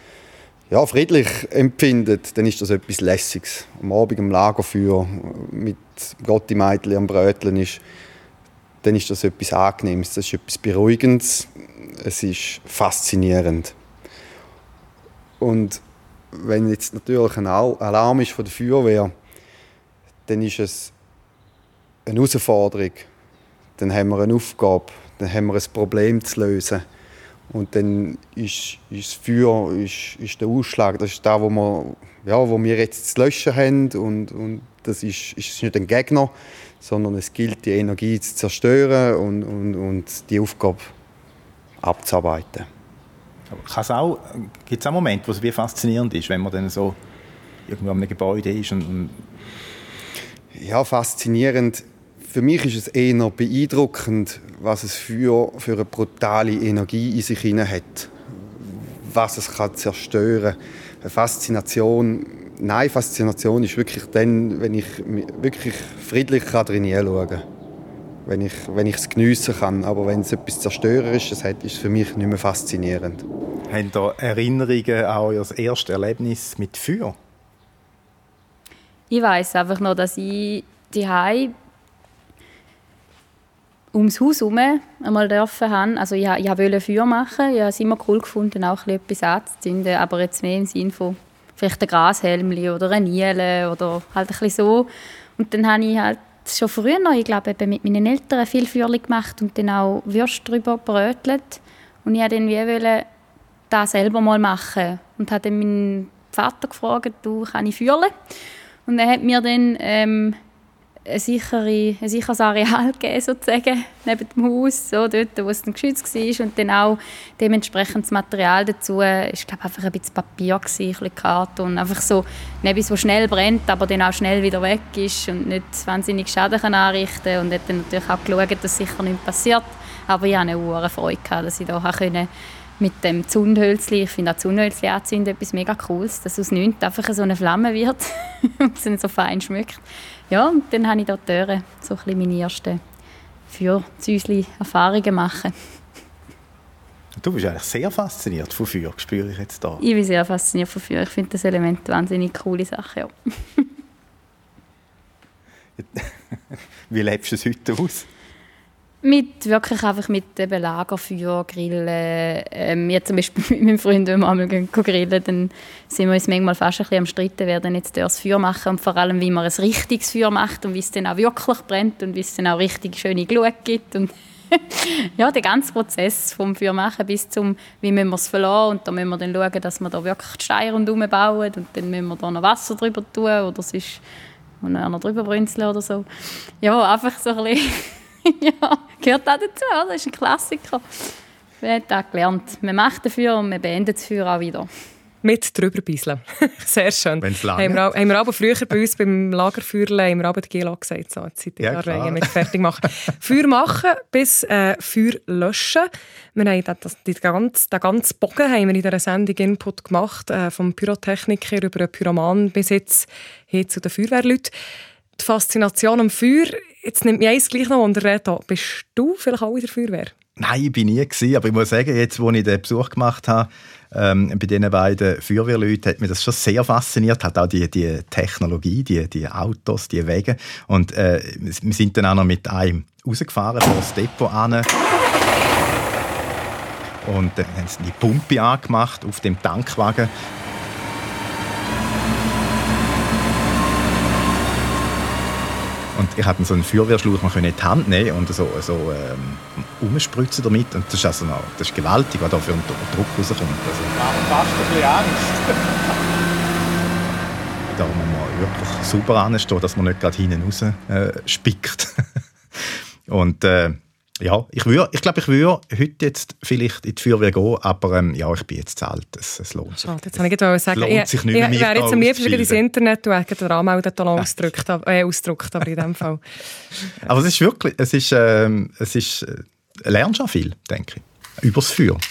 ja, friedlich empfindet, dann ist das etwas Lässiges. Am Abend am Lagerfeuer mit Gotti Meitli am Bröteln ist, dann ist das etwas Angenehmes, das ist etwas Beruhigendes, es ist faszinierend. Und wenn jetzt natürlich ein Alarm ist von der Feuerwehr, dann ist es eine Herausforderung, dann haben wir eine Aufgabe, dann haben wir ein Problem zu lösen. Und dann ist, ist das Feuer ist, ist der Ausschlag, das ist das, wo wir, ja, wo wir jetzt zu löschen haben. Und, und das ist, ist nicht ein Gegner, sondern es gilt, die Energie zu zerstören und, und, und die Aufgabe abzuarbeiten. Aber gibt es auch Momente, wo es wie faszinierend ist, wenn man dann so irgendwo an einem Gebäude ist? Und, und ja, faszinierend. Für mich ist es eher beeindruckend, was es für, für eine brutale Energie in sich hinein hat. Was es kann zerstören kann. Eine Faszination, nein, Faszination ist wirklich dann, wenn ich wirklich friedlich drin hinschauen kann. Wenn ich, wenn ich es geniessen kann. Aber wenn es etwas Zerstörerisches hat, ist es für mich nicht mehr faszinierend. Haben da Erinnerungen auch an das erste Erlebnis mit Feuer? Ich weiss einfach noch, dass ich zu Hause ums Haus herum einmal dürfen haben. Also ich, ich wollte Feuer machen. Ich habe es immer cool gefunden, auch etwas anzuzünden. Aber jetzt mehr im Sinne von vielleicht ein Grashelm oder ein Niele oder halt ein bisschen so. Und dann habe ich halt schon früher noch, ich glaube, eben mit meinen Eltern viel Feuer gemacht und dann auch Würste drüber brötelt. Und ich wollte dann wie das selber mal machen. Und habe dann meinen Vater gefragt, du, kann ich Feuer? Und er hat mir dann ähm, ein, sichere, ein sicheres Areal gegeben, sozusagen, neben dem Haus, so, dort, wo es dann geschützt war. Und dann auch dementsprechend das Material dazu. Ich glaube, einfach ein bisschen Papier, ein bisschen Karton. Einfach so etwas, das schnell brennt, aber dann auch schnell wieder weg ist und nicht wahnsinnig Schaden kann anrichten kann. Und hat dann natürlich auch geschaut, dass sicher nichts passiert. Aber ich hatte eine hohe Freude, dass ich da konnte mit dem Zündhölzli, ich finde auch Zündhölzli anzünden etwas mega Cooles, dass aus nichts einfach so eine Flamme wird und es dann so fein schmeckt. Ja, und dann habe ich da die Türen so ein bisschen meine ersten Feuerzäusli-Erfahrungen machen. Du bist eigentlich sehr fasziniert von Feuer, spüre ich jetzt da. Ich bin sehr fasziniert von Feuer. Ich finde das Element eine wahnsinnig coole Sache. Ja. Wie lebst du es heute aus? Mit, wirklich einfach mit eben Lagerfeuer, Grillen. Ähm, jetzt zum Beispiel mit meinem Freund, wenn wir einmal grillen, dann sind wir uns manchmal fast ein bisschen am Streiten, wer dann jetzt das Feuer machen und vor allem, wie man ein richtiges Feuer macht und wie es dann auch wirklich brennt und wie es dann auch richtig schöne Glut gibt. Und ja, der ganze Prozess vom Feuer machen bis zum, wie müssen wir es verlassen. Und da müssen wir dann schauen, dass wir da wirklich die Steine rundherum bauen und dann müssen wir da noch Wasser drüber tun oder sonst noch drüber brünzeln oder so. Ja, einfach so ein bisschen... Ja, gehört auch dazu, das ist ein Klassiker. Wir haben das gelernt. Man macht dafür und man beendet das Feuer auch wieder. Mit drüber beiseln. Sehr schön. Wenn es lang haben wir, auch, haben wir aber früher bei uns beim Lagerfeuerle haben wir aber die Gela gesagt, so, jetzt seid ihr ja, da mit fertig machen. Feuer machen bis äh, Feuer löschen. Wir haben das, die ganze, den ganzen Bogen haben wir in dieser Sendung Input gemacht, äh, vom Pyrotechniker über den Pyroman bis jetzt hin zu den Feuerwehrleuten. Die Faszination am Feuer, jetzt nimmt mich eins gleich noch unter Reto. Bist du vielleicht auch in der Feuerwehr? Nein, ich bin nie gewesen, aber ich muss sagen, jetzt, wo ich den Besuch gemacht habe, ähm, bei diesen beiden Feuerwehrleuten, hat mich das schon sehr fasziniert, hat auch die, die Technologie, die, die Autos, die Wege. Und äh, wir sind dann auch noch mit einem rausgefahren, vor das Depot hin. Und dann haben sie die Pumpe angemacht auf dem Tankwagen. Und ich hatte so einen Feuerwehrschlauch, man konnte in die Hand nehmen und so, so ähm, umspritzen damit. Und das ist, also noch, das ist gewaltig, was da für ein Druck rauskommt. Also, fast ein bisschen Angst. Da muss man wirklich sauber anstehen, dass man nicht gerade hinten raus äh, spickt. Und äh, ja, ich würde, ich glaube, ich würde heute jetzt vielleicht in die Feuerwehr gehen, aber ähm, ja, ich bin jetzt zu alt, es, es lohnt sich. Schade, jetzt habe ich gerade sagen, lohnt ich, sich nicht ich, mehr, ich wäre jetzt am liebsten ins Internet und hätte den Anmeldetalon ja. ausgedruckt, äh, ausgedruckt, aber in dem Fall. Aber es ist wirklich, es ist, ähm, es ist, äh, lernst schon viel, denke ich, über das Feuer.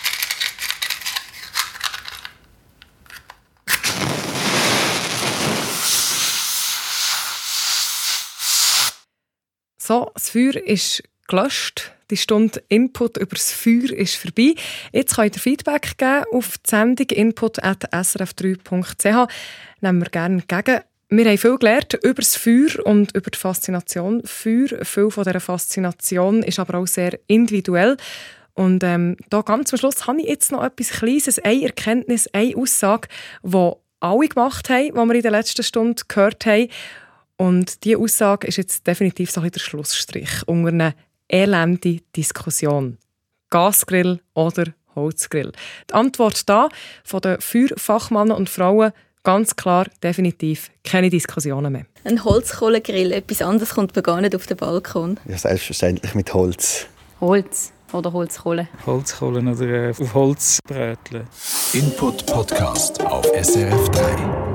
So, das Feuer ist gelöscht. Die Stunde Input über das Feuer ist vorbei. Jetzt könnt ihr Feedback geben auf die Sendung input at s r f drei punkt c h. Nehmen wir gerne entgegen. Wir haben viel gelernt über das Feuer und über die Faszination Feuer. Viel von dieser Faszination ist aber auch sehr individuell. Und ähm, da ganz zum Schluss habe ich jetzt noch etwas Kleines, eine Erkenntnis, eine Aussage, die alle gemacht haben, die wir in der letzten Stunde gehört haben. Und diese Aussage ist jetzt definitiv so ein bisschen der Schlussstrich unter einer elende Diskussion. Gasgrill oder Holzgrill? Die Antwort da von den Feuerfachmännern und Frauen ganz klar, definitiv keine Diskussionen mehr. Ein Holzkohlegrill, etwas anderes kommt gar nicht auf den Balkon. Ja, selbstverständlich mit Holz. Holz oder Holzkohle. Holzkohlen oder äh, auf Holz bröteln. Input Podcast auf S R F drei.